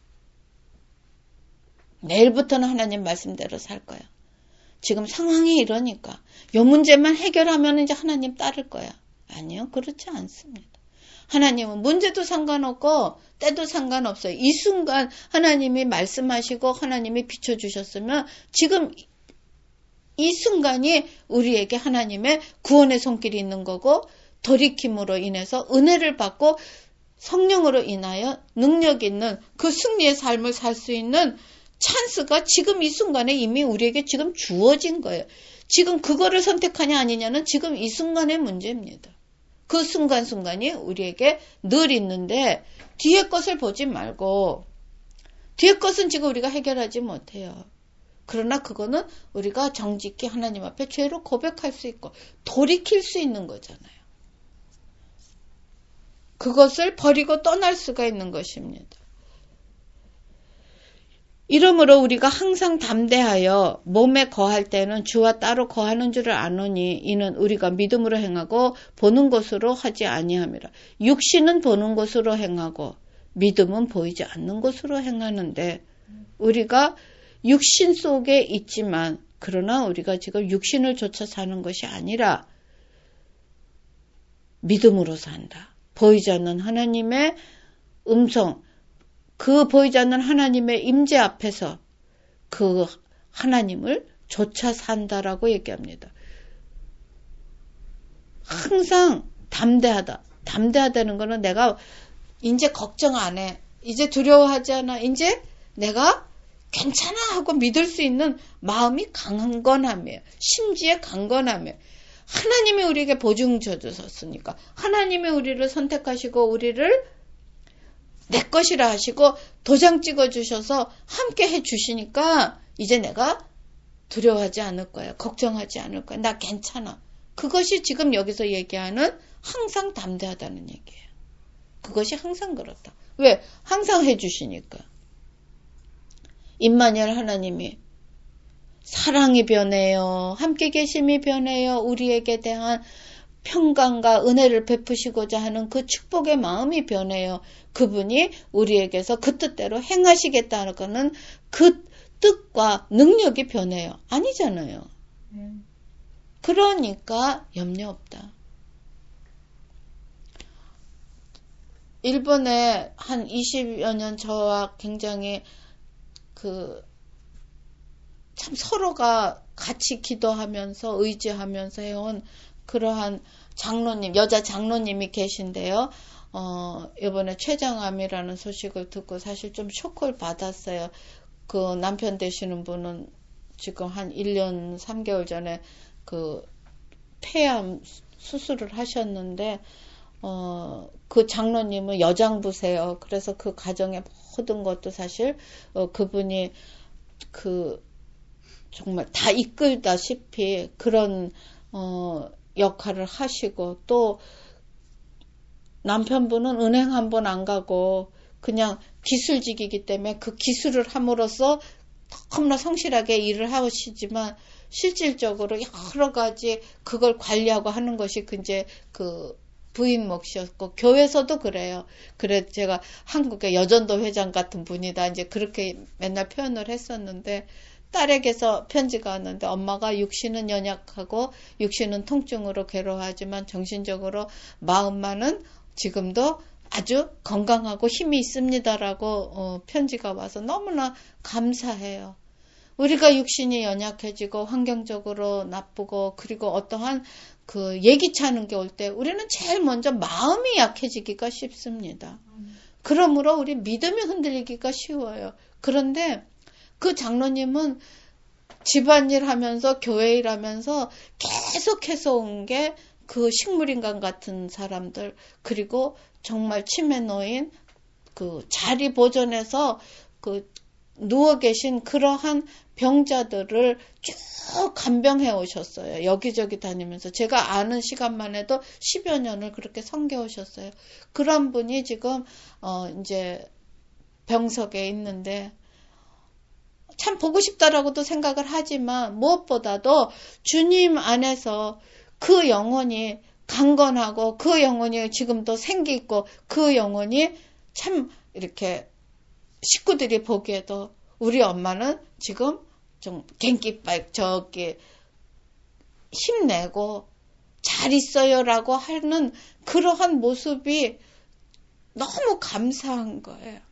Speaker 1: 내일부터는 하나님 말씀대로 살 거야. 지금 상황이 이러니까. 요 문제만 해결하면 이제 하나님 따를 거야. 아니요, 그렇지 않습니다. 하나님은 문제도 상관없고 때도 상관없어요. 이 순간 하나님이 말씀하시고 하나님이 비춰주셨으면 지금 이 순간이 우리에게 하나님의 구원의 손길이 있는 거고 돌이킴으로 인해서 은혜를 받고 성령으로 인하여 능력 있는 그 승리의 삶을 살 수 있는 찬스가 지금 이 순간에 이미 우리에게 지금 주어진 거예요. 지금 그거를 선택하냐 아니냐는 지금 이 순간의 문제입니다. 그 순간순간이 우리에게 늘 있는데 뒤에 것을 보지 말고 뒤에 것은 지금 우리가 해결하지 못해요. 그러나 그거는 우리가 정직히 하나님 앞에 죄로 고백할 수 있고 돌이킬 수 있는 거잖아요. 그것을 버리고 떠날 수가 있는 것입니다. 이러므로 우리가 항상 담대하여 몸에 거할 때는 주와 따로 거하는 줄을 아노니 이는 우리가 믿음으로 행하고 보는 것으로 하지 아니함이라. 육신은 보는 것으로 행하고 믿음은 보이지 않는 것으로 행하는데 우리가 육신 속에 있지만 그러나 우리가 지금 육신을 좇아 사는 것이 아니라 믿음으로 산다. 보이지 않는 하나님의 음성, 그 보이지 않는 하나님의 임재 앞에서 그 하나님을 좇아 산다라고 얘기합니다. 항상 담대하다. 담대하다는 거는 내가 이제 걱정 안 해. 이제 두려워하지 않아. 이제 내가 괜찮아 하고 믿을 수 있는 마음이 강건함이에요. 심지의 강건함이에요. 하나님이 우리에게 보증져 주셨으니까. 하나님이 우리를 선택하시고 우리를 내 것이라 하시고 도장 찍어 주셔서 함께 해 주시니까 이제 내가 두려워하지 않을 거야. 걱정하지 않을 거야. 나 괜찮아. 그것이 지금 여기서 얘기하는 항상 담대하다는 얘기예요. 그것이 항상 그렇다. 왜? 항상 해 주시니까. 임마누엘 하나님이 사랑이 변해요. 함께 계심이 변해요. 우리에게 대한 평강과 은혜를 베푸시고자 하는 그 축복의 마음이 변해요. 그분이 우리에게서 그 뜻대로 행하시겠다는 거는 그 뜻과 능력이 변해요. 아니잖아요. 그러니까 염려 없다. 일본에 한 20여 년 저와 굉장히 참 서로가 같이 기도하면서 의지하면서 해온 그러한 장로님, 여자 장로님이 계신데요. 이번에 췌장암이라는 소식을 듣고 사실 좀 쇼크를 받았어요. 그 남편 되시는 분은 지금 한 1년 3개월 전에 그 폐암 수술을 하셨는데, 그 장로님은 여장부세요. 그래서 그 가정의 모든 것도 사실, 그분이 정말 다 이끌다시피 그런, 역할을 하시고 또 남편분은 은행 한 번 안 가고 그냥 기술직이기 때문에 그 기술을 함으로써 너무나 성실하게 일을 하시지만 실질적으로 여러 가지 그걸 관리하고 하는 것이 이제 그 부인 몫이었고 교회에서도 그래요. 그래 제가 한국의 여전도 회장 같은 분이다 이제 그렇게 맨날 표현을 했었는데 딸에게서 편지가 왔는데 엄마가 육신은 연약하고 육신은 통증으로 괴로워하지만 정신적으로 마음만은 지금도 아주 건강하고 힘이 있습니다라고 편지가 와서 너무나 감사해요. 우리가 육신이 연약해지고 환경적으로 나쁘고 그리고 어떠한 그 예기치 게 올 때 우리는 제일 먼저 마음이 약해지기가 쉽습니다. 그러므로 우리 믿음이 흔들리기가 쉬워요. 그런데 그 장로님은 집안일 하면서 교회 일 하면서 계속해서 온 게 그 식물인간 같은 사람들, 그리고 정말 치매 놓인 그 자리 보존해서 그 누워 계신 그러한 병자들을 쭉 간병해 오셨어요. 여기저기 다니면서. 제가 아는 시간만 해도 10여 년을 그렇게 섬겨 오셨어요. 그런 분이 지금 이제 병석에 있는데 참 보고 싶다라고도 생각을 하지만 무엇보다도 주님 안에서 그 영혼이 강건하고 그 영혼이 지금도 생기 있고 그 영혼이 참 이렇게 식구들이 보기에도 우리 엄마는 지금 좀 갱기빨 저기 힘내고 잘 있어요라고 하는 그러한 모습이 너무 감사한 거예요.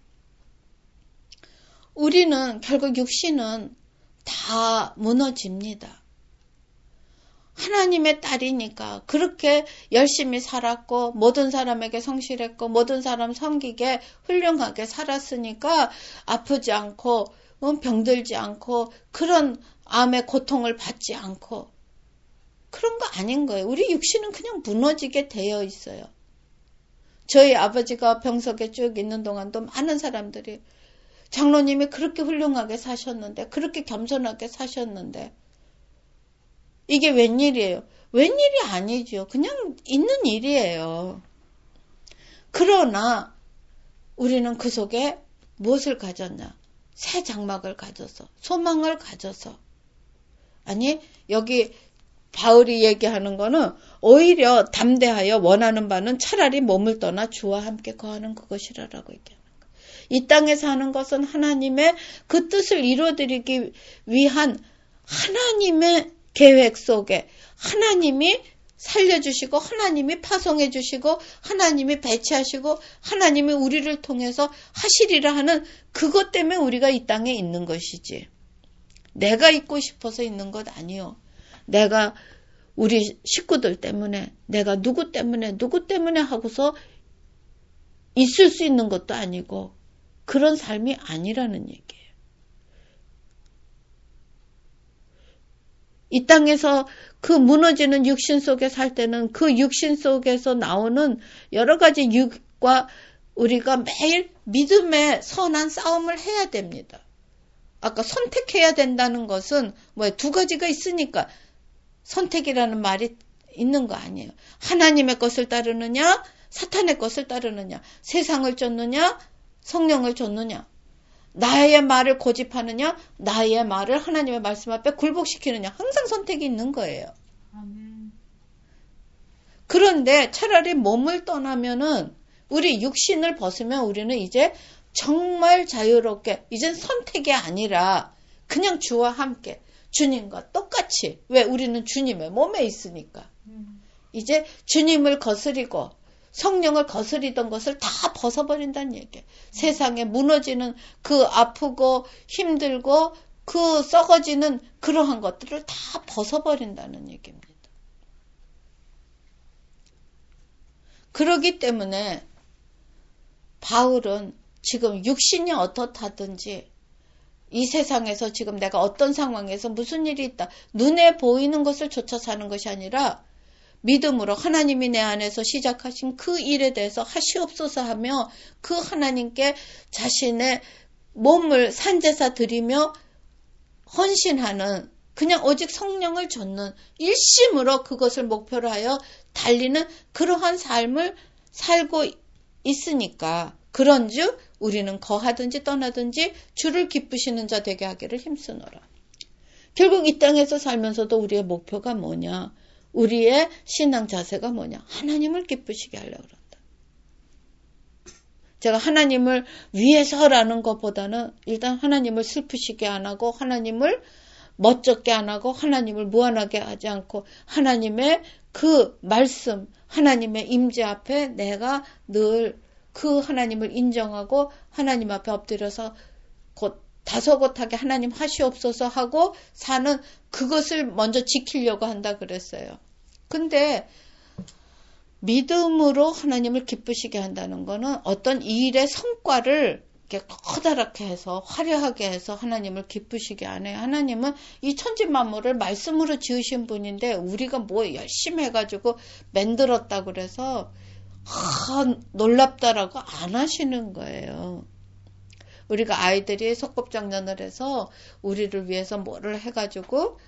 Speaker 1: 우리는 결국 육신은 다 무너집니다. 하나님의 딸이니까 그렇게 열심히 살았고 모든 사람에게 성실했고 모든 사람 섬기게 훌륭하게 살았으니까 아프지 않고 병들지 않고 그런 암의 고통을 받지 않고 그런 거 아닌 거예요. 우리 육신은 그냥 무너지게 되어 있어요. 저희 아버지가 병석에 쭉 있는 동안도 많은 사람들이 장로님이 그렇게 훌륭하게 사셨는데 그렇게 겸손하게 사셨는데 이게 웬일이에요? 웬일이 아니죠. 그냥 있는 일이에요. 그러나 우리는 그 속에 무엇을 가졌냐? 새 장막을 가져서 소망을 가져서 아니 여기 바울이 얘기하는 거는 오히려 담대하여 원하는 바는 차라리 몸을 떠나 주와 함께 거하는 그것이라라고 얘기하는 거예요. 이 땅에 사는 것은 하나님의 그 뜻을 이루어드리기 위한 하나님의 계획 속에 하나님이 살려주시고 하나님이 파송해 주시고 하나님이 배치하시고 하나님이 우리를 통해서 하시리라 하는 그것 때문에 우리가 이 땅에 있는 것이지. 내가 있고 싶어서 있는 것 아니요. 내가 우리 식구들 때문에 내가 누구 때문에 하고서 있을 수 있는 것도 아니고 그런 삶이 아니라는 얘기예요. 이 땅에서 그 무너지는 육신 속에 살 때는 그 육신 속에서 나오는 여러 가지 육과 우리가 매일 믿음의 선한 싸움을 해야 됩니다. 아까 선택해야 된다는 것은 두 가지가 있으니까 선택이라는 말이 있는 거 아니에요. 하나님의 것을 따르느냐, 사탄의 것을 따르느냐, 세상을 쫓느냐, 성령을 쫓느냐, 나의 말을 고집하느냐, 나의 말을 하나님의 말씀 앞에 굴복시키느냐, 항상 선택이 있는 거예요. 아멘. 그런데 차라리 몸을 떠나면은 우리 육신을 벗으면 우리는 이제 정말 자유롭게, 이젠 선택이 아니라 그냥 주와 함께 주님과 똑같이, 왜 우리는 주님의 몸에 있으니까 이제 주님을 거스리고 성령을 거스리던 것을 다 벗어버린다는 얘기예요. 세상에 무너지는 그 아프고 힘들고 그 썩어지는 그러한 것들을 다 벗어버린다는 얘기입니다. 그러기 때문에 바울은 지금 육신이 어떻다든지 이 세상에서 지금 내가 어떤 상황에서 무슨 일이 있다. 눈에 보이는 것을 쫓아 사는 것이 아니라 믿음으로 하나님이 내 안에서 시작하신 그 일에 대해서 하시옵소서 하며 그 하나님께 자신의 몸을 산제사 드리며 헌신하는 그냥 오직 성령을 좇는 일심으로 그것을 목표로 하여 달리는 그러한 삶을 살고 있으니까 그런즉 우리는 거하든지 떠나든지 주를 기쁘시는 자 되게 하기를 힘쓰노라. 결국 이 땅에서 살면서도 우리의 목표가 뭐냐? 우리의 신앙 자세가 뭐냐? 하나님을 기쁘시게 하려고 그런다. 제가 하나님을 위해서라는 것보다는 일단 하나님을 슬프시게 안 하고 하나님을 멋쩍게 안 하고 하나님을 무한하게 하지 않고 하나님의 그 말씀, 하나님의 임재 앞에 내가 늘 그 하나님을 인정하고 하나님 앞에 엎드려서 곧 다소곳하게 하나님 하시옵소서 하고 사는 그것을 먼저 지키려고 한다 그랬어요. 근데 믿음으로 하나님을 기쁘시게 한다는 거는 어떤 일의 성과를 이렇게 커다랗게 해서 화려하게 해서 하나님을 기쁘시게 안 해요. 하나님은 이 천지 만물을 말씀으로 지으신 분인데 우리가 뭐 열심히 해가지고 만들었다 그래서 놀랍다라고 안 하시는 거예요. 우리가 아이들이 소꿉장난을 해서 우리를 위해서 뭐를 해가지고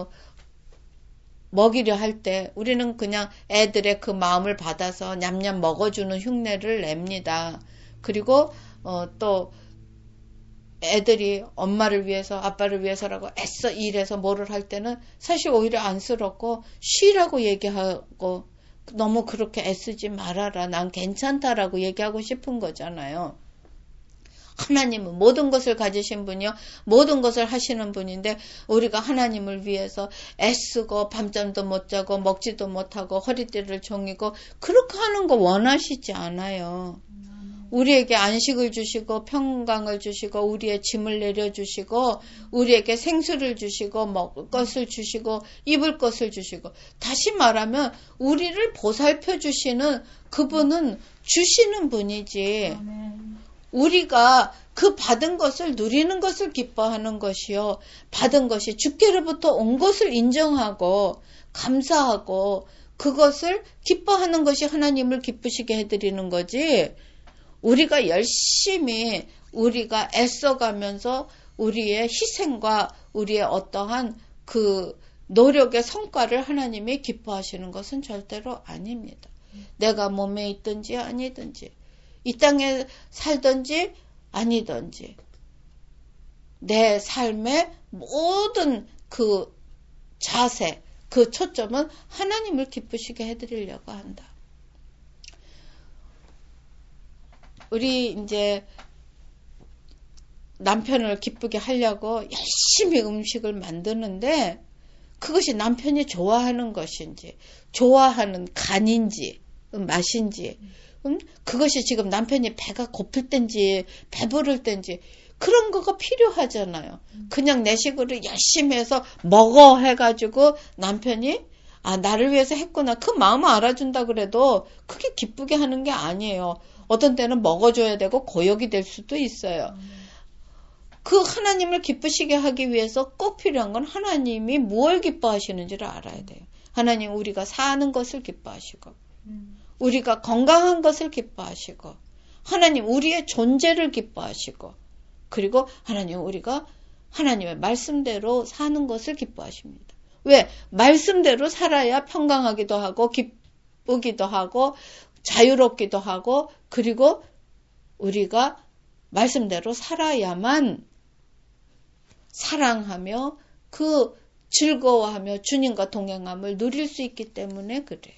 Speaker 1: 먹이려 할 때 우리는 그냥 애들의 그 마음을 받아서 냠냠 먹어주는 흉내를 냅니다. 그리고 또 애들이 엄마를 위해서 아빠를 위해서라고 애써 일해서 뭐를 할 때는 사실 오히려 안쓰럽고 쉬라고 얘기하고 너무 그렇게 애쓰지 말아라. 난 괜찮다라고 얘기하고 싶은 거잖아요. 하나님은 모든 것을 가지신 분이요. 모든 것을 하시는 분인데 우리가 하나님을 위해서 애쓰고 밤잠도 못 자고 먹지도 못하고 허리띠를 종이고 그렇게 하는 거 원하시지 않아요. 우리에게 안식을 주시고 평강을 주시고 우리의 짐을 내려주시고 우리에게 생수를 주시고 먹을 것을 주시고 입을 것을 주시고 다시 말하면 우리를 보살펴 주시는 그분은 주시는 분이지 우리가 그 받은 것을 누리는 것을 기뻐하는 것이요. 받은 것이 주께로부터 온 것을 인정하고 감사하고 그것을 기뻐하는 것이 하나님을 기쁘시게 해드리는 거지. 우리가 열심히 우리가 애써가면서 우리의 희생과 우리의 어떠한 그 노력의 성과를 하나님이 기뻐하시는 것은 절대로 아닙니다. 내가 몸에 있든지 아니든지 이 땅에 살든지 아니든지 내 삶의 모든 그 자세, 그 초점은 하나님을 기쁘시게 해드리려고 한다. 우리 이제 남편을 기쁘게 하려고 열심히 음식을 만드는데 그것이 남편이 좋아하는 것인지 좋아하는 간인지 맛인지 그것이 지금 남편이 배가 고플 땐지 배부를 땐지 그런 거가 필요하잖아요. 그냥 내 식으로 열심히 해서 먹어 해가지고 남편이 나를 위해서 했구나 그 마음을 알아준다 그래도 그게 기쁘게 하는 게 아니에요. 어떤 때는 먹어줘야 되고 고역이 될 수도 있어요. 그 하나님을 기쁘시게 하기 위해서 꼭 필요한 건 하나님이 무엇을 기뻐하시는지를 알아야 돼요. 하나님 우리가 사는 것을 기뻐하시고 우리가 건강한 것을 기뻐하시고 하나님 우리의 존재를 기뻐하시고 그리고 하나님 우리가 하나님의 말씀대로 사는 것을 기뻐하십니다. 왜? 말씀대로 살아야 평강하기도 하고 기쁘기도 하고 자유롭기도 하고 그리고 우리가 말씀대로 살아야만 사랑하며 그 즐거워하며 주님과 동행함을 누릴 수 있기 때문에 그래요.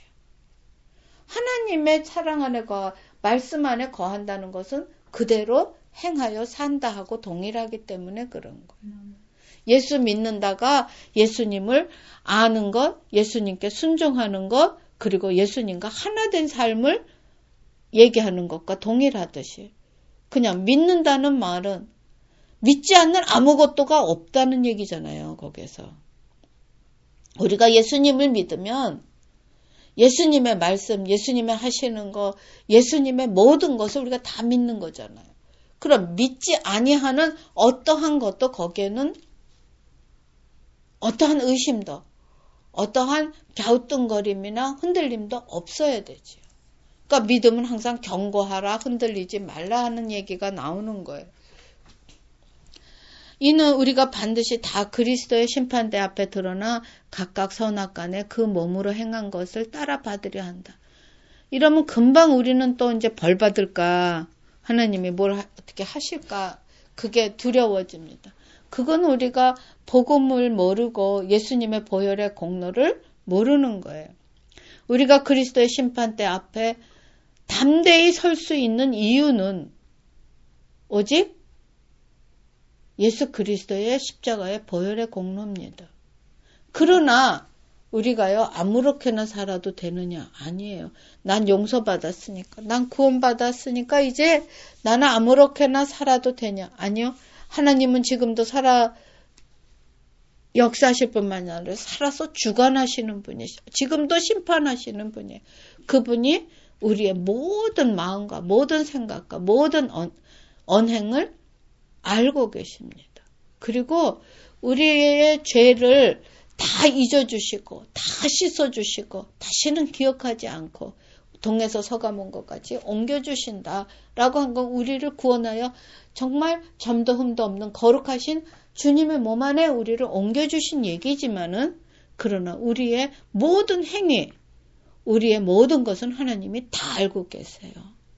Speaker 1: 하나님의 사랑 안에 말씀 안에 거한다는 것은 그대로 행하여 산다 하고 동일하기 때문에 그런 거예요. 예수 믿는다가 예수님을 아는 것, 예수님께 순종하는 것, 그리고 예수님과 하나 된 삶을 얘기하는 것과 동일하듯이 그냥 믿는다는 말은 믿지 않는 아무것도가 없다는 얘기잖아요. 거기서 우리가 예수님을 믿으면 예수님의 말씀, 예수님의 하시는 거, 예수님의 모든 것을 우리가 다 믿는 거잖아요. 그럼 믿지 아니하는 어떠한 것도 거기에는 어떠한 의심도 어떠한 갸우뚱거림이나 흔들림도 없어야 되죠. 그러니까 믿음은 항상 경고하라, 흔들리지 말라 하는 얘기가 나오는 거예요. 이는 우리가 반드시 다 그리스도의 심판대 앞에 드러나 각각 선악간에 그 몸으로 행한 것을 따라 받으려 한다. 이러면 금방 우리는 또 이제 벌 받을까, 하나님이 뭘 어떻게 하실까, 그게 두려워집니다. 그건 우리가 복음을 모르고 예수님의 보혈의 공로를 모르는 거예요. 우리가 그리스도의 심판대 앞에 담대히 설 수 있는 이유는 오직 예수 그리스도의 십자가의 보혈의 공로입니다. 그러나 우리가요 아무렇게나 살아도 되느냐? 아니에요. 난 용서받았으니까, 난 구원받았으니까 이제 나는 아무렇게나 살아도 되냐? 아니요. 하나님은 지금도 역사하실 뿐만 아니라 살아서 주관하시는 분이시죠. 지금도 심판하시는 분이에요. 그분이 우리의 모든 마음과 모든 생각과 모든 언행을 알고 계십니다. 그리고 우리의 죄를 다 잊어주시고 다 씻어주시고 다시는 기억하지 않고 동에서 서가문 것 같이 옮겨주신다라고 한 건 우리를 구원하여 정말 점도 흠도 없는 거룩하신 주님의 몸 안에 우리를 옮겨주신 얘기지만은 그러나 우리의 모든 행위, 우리의 모든 것은 하나님이 다 알고 계세요.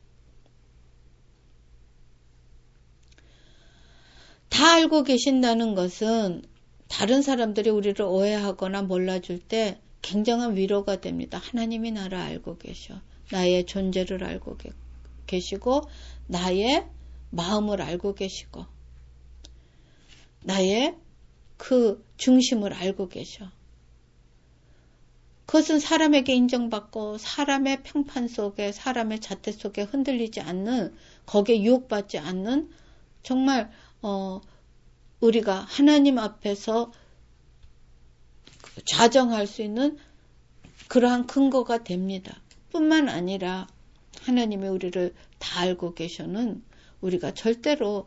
Speaker 1: 다 알고 계신다는 것은 다른 사람들이 우리를 오해하거나 몰라줄 때 굉장한 위로가 됩니다. 하나님이 나를 알고 계셔. 나의 존재를 알고 계시고 나의 마음을 알고 계시고 나의 그 중심을 알고 계셔. 그것은 사람에게 인정받고 사람의 평판 속에 사람의 잣대 속에 흔들리지 않는 거기에 유혹받지 않는 정말 우리가 하나님 앞에서 좌정할 수 있는 그러한 근거가 됩니다. 뿐만 아니라 하나님이 우리를 다 알고 계셔는 우리가 절대로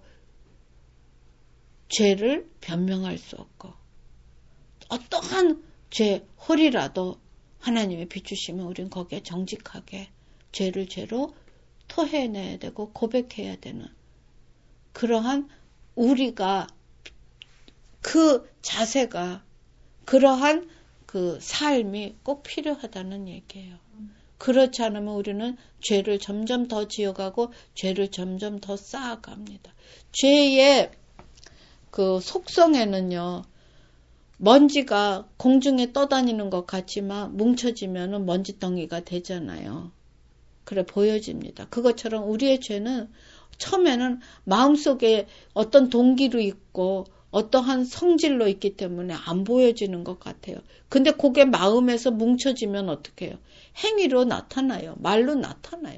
Speaker 1: 죄를 변명할 수 없고 어떠한 죄, 홀이라도 하나님이 비추시면 우리는 거기에 정직하게 죄를 죄로 토해내야 되고 고백해야 되는 그러한 우리가 그 자세가 그러한 그 삶이 꼭 필요하다는 얘기예요. 그렇지 않으면 우리는 죄를 점점 더 지어가고 죄를 점점 더 쌓아갑니다. 죄의 그 속성에는요. 먼지가 공중에 떠다니는 것 같지만 뭉쳐지면 먼지덩이가 되잖아요. 그래 보여집니다. 그것처럼 우리의 죄는 처음에는 마음속에 어떤 동기로 있고 어떠한 성질로 있기 때문에 안 보여지는 것 같아요. 근데 그게 마음에서 뭉쳐지면 어떻게 해요? 행위로 나타나요. 말로 나타나요.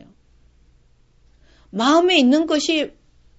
Speaker 1: 마음에 있는 것이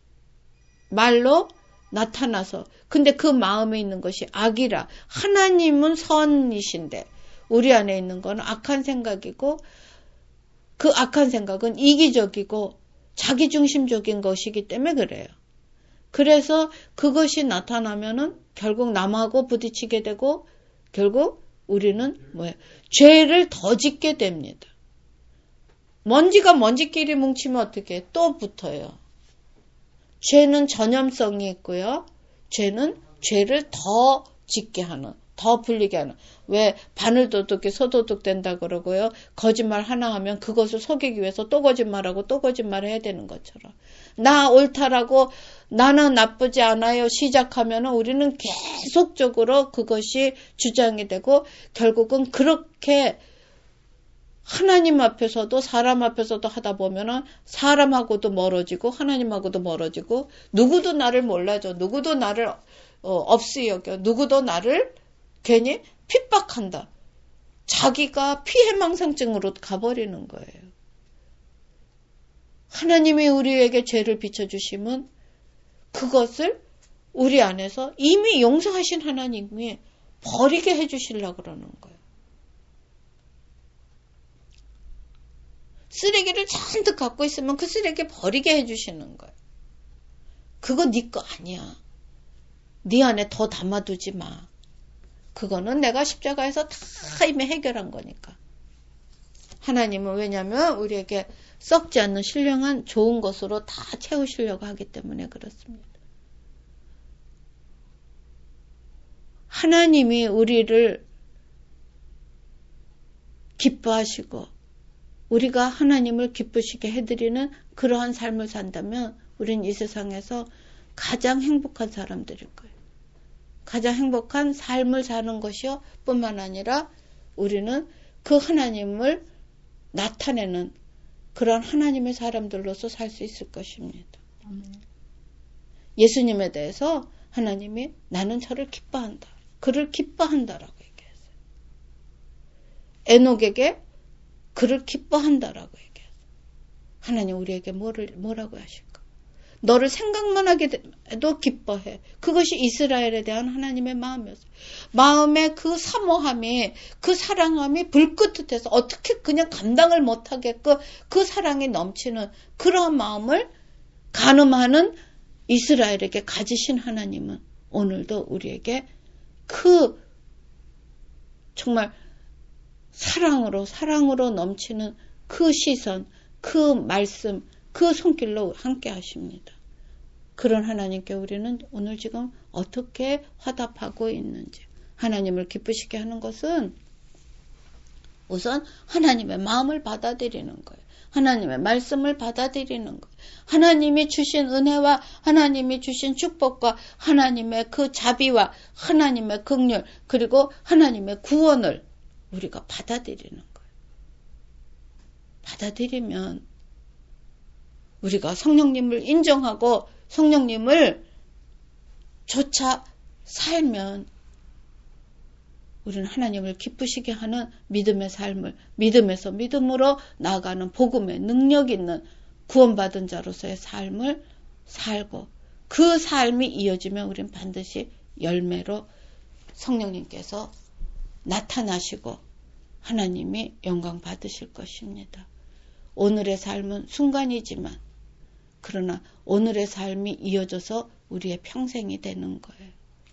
Speaker 1: 말로 나타나서 근데 그 마음에 있는 것이 악이라 하나님은 선이신데 우리 안에 있는 건 악한 생각이고 그 악한 생각은 이기적이고 자기중심적인 것이기 때문에 그래요. 그래서 그것이 나타나면은 결국 남하고 부딪히게 되고 결국 우리는 죄를 더 짓게 됩니다. 먼지가 먼지끼리 뭉치면 어떻게 또 붙어요. 죄는 전염성이 있고요. 죄는 죄를 더 짓게 하는, 더 불리게 하는. 왜 바늘도둑이 소도둑 된다 그러고요. 거짓말 하나 하면 그것을 속이기 위해서 또 거짓말하고 또 거짓말해야 되는 것처럼. 나 옳다라고 나는 나쁘지 않아요. 시작하면은 우리는 계속적으로 그것이 주장이 되고 결국은 그렇게 하나님 앞에서도 사람 앞에서도 하다 보면은 사람하고도 멀어지고 하나님하고도 멀어지고 누구도 나를 몰라줘. 누구도 나를 없이 여겨. 누구도 나를 괜히 핍박한다. 자기가 피해망상증으로 가버리는 거예요. 하나님이 우리에게 죄를 비춰주시면 그것을 우리 안에서 이미 용서하신 하나님이 버리게 해주시려고 그러는 거예요. 쓰레기를 잔뜩 갖고 있으면 그 쓰레기 버리게 해주시는 거예요. 그거 네 거 아니야. 네 안에 더 담아두지 마. 그거는 내가 십자가에서 다 이미 해결한 거니까. 하나님은 왜냐하면 우리에게 썩지 않는 신령한 좋은 것으로 다 채우시려고 하기 때문에 그렇습니다. 하나님이 우리를 기뻐하시고 우리가 하나님을 기쁘시게 해드리는 그러한 삶을 산다면 우리는 이 세상에서 가장 행복한 사람들일 거예요. 가장 행복한 삶을 사는 것이요 뿐만 아니라 우리는 그 하나님을 나타내는 그런 하나님의 사람들로서 살 수 있을 것입니다. 예수님에 대해서 하나님이 나는 저를 기뻐한다. 그를 기뻐한다라고 얘기했어요. 에녹에게 그를 기뻐한다라고 얘기했어요. 하나님 우리에게 뭐라고 하실까? 너를 생각만 하게 해도 기뻐해. 그것이 이스라엘에 대한 하나님의 마음이었어요. 마음의 그 사모함이, 그 사랑함이 불끝듯해서 어떻게 그냥 감당을 못하게끔 그 사랑이 넘치는 그런 마음을 간음하는 이스라엘에게 가지신 하나님은 오늘도 우리에게 그 정말 사랑으로 넘치는 그 시선, 그 말씀, 그 손길로 함께 하십니다. 그런 하나님께 우리는 오늘 지금 어떻게 화답하고 있는지, 하나님을 기쁘시게 하는 것은 우선 하나님의 마음을 받아들이는 거예요. 하나님의 말씀을 받아들이는 거예요. 하나님이 주신 은혜와 하나님이 주신 축복과 하나님의 그 자비와 하나님의 긍휼, 그리고 하나님의 구원을 우리가 받아들이는 거예요. 받아들이면 우리가 성령님을 인정하고 성령님을 조차 살면 우리는 하나님을 기쁘시게 하는 믿음의 삶을, 믿음에서 믿음으로 나아가는 복음의 능력 있는 구원받은 자로서의 삶을 살고, 그 삶이 이어지면 우리는 반드시 열매로 성령님께서 나타나시고 하나님이 영광 받으실 것입니다. 오늘의 삶은 순간이지만, 그러나 오늘의 삶이 이어져서 우리의 평생이 되는 거예요.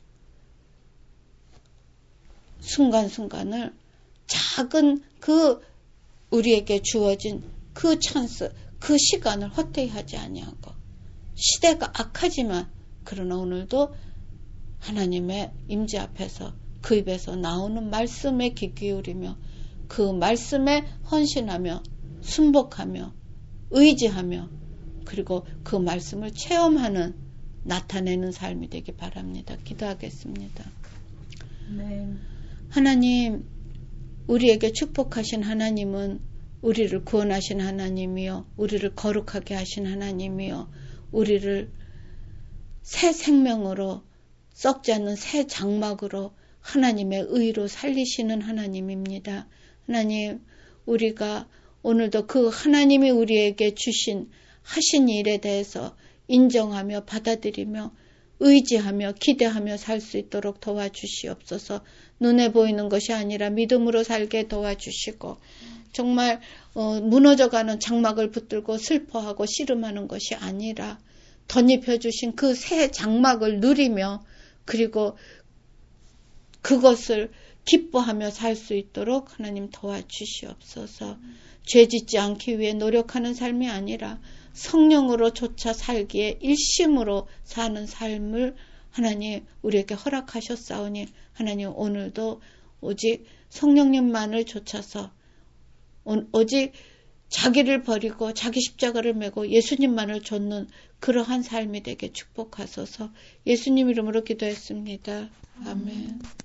Speaker 1: 순간순간을 작은 그 우리에게 주어진 그 찬스, 그 시간을 헛되이 하지 아니하고, 시대가 악하지만 그러나 오늘도 하나님의 임재 앞에서 그 입에서 나오는 말씀에 귀 기울이며 그 말씀에 헌신하며 순복하며 의지하며 그리고 그 말씀을 체험하는, 나타내는 삶이 되기 바랍니다. 기도하겠습니다.
Speaker 2: 네.
Speaker 1: 하나님, 우리에게 축복하신 하나님은 우리를 구원하신 하나님이요, 우리를 거룩하게 하신 하나님이요, 우리를 새 생명으로, 썩지 않는 새 장막으로 하나님의 의로 살리시는 하나님입니다. 하나님, 우리가 오늘도 그 하나님이 우리에게 주신 하신 일에 대해서 인정하며 받아들이며 의지하며 기대하며 살 수 있도록 도와주시옵소서. 눈에 보이는 것이 아니라 믿음으로 살게 도와주시고, 정말 무너져가는 장막을 붙들고 슬퍼하고 씨름하는 것이 아니라 덧입혀주신 그 새 장막을 누리며 그리고 그것을 기뻐하며 살 수 있도록 하나님 도와주시옵소서. 죄짓지 않기 위해 노력하는 삶이 아니라 성령으로 조차 살기에 일심으로 사는 삶을 하나님 우리에게 허락하셨사오니, 하나님 오늘도 오직 성령님만을 좇아서 오직 자기를 버리고 자기 십자가를 메고 예수님만을 좇는 그러한 삶이 되게 축복하소서. 예수님 이름으로 기도했습니다. 아멘.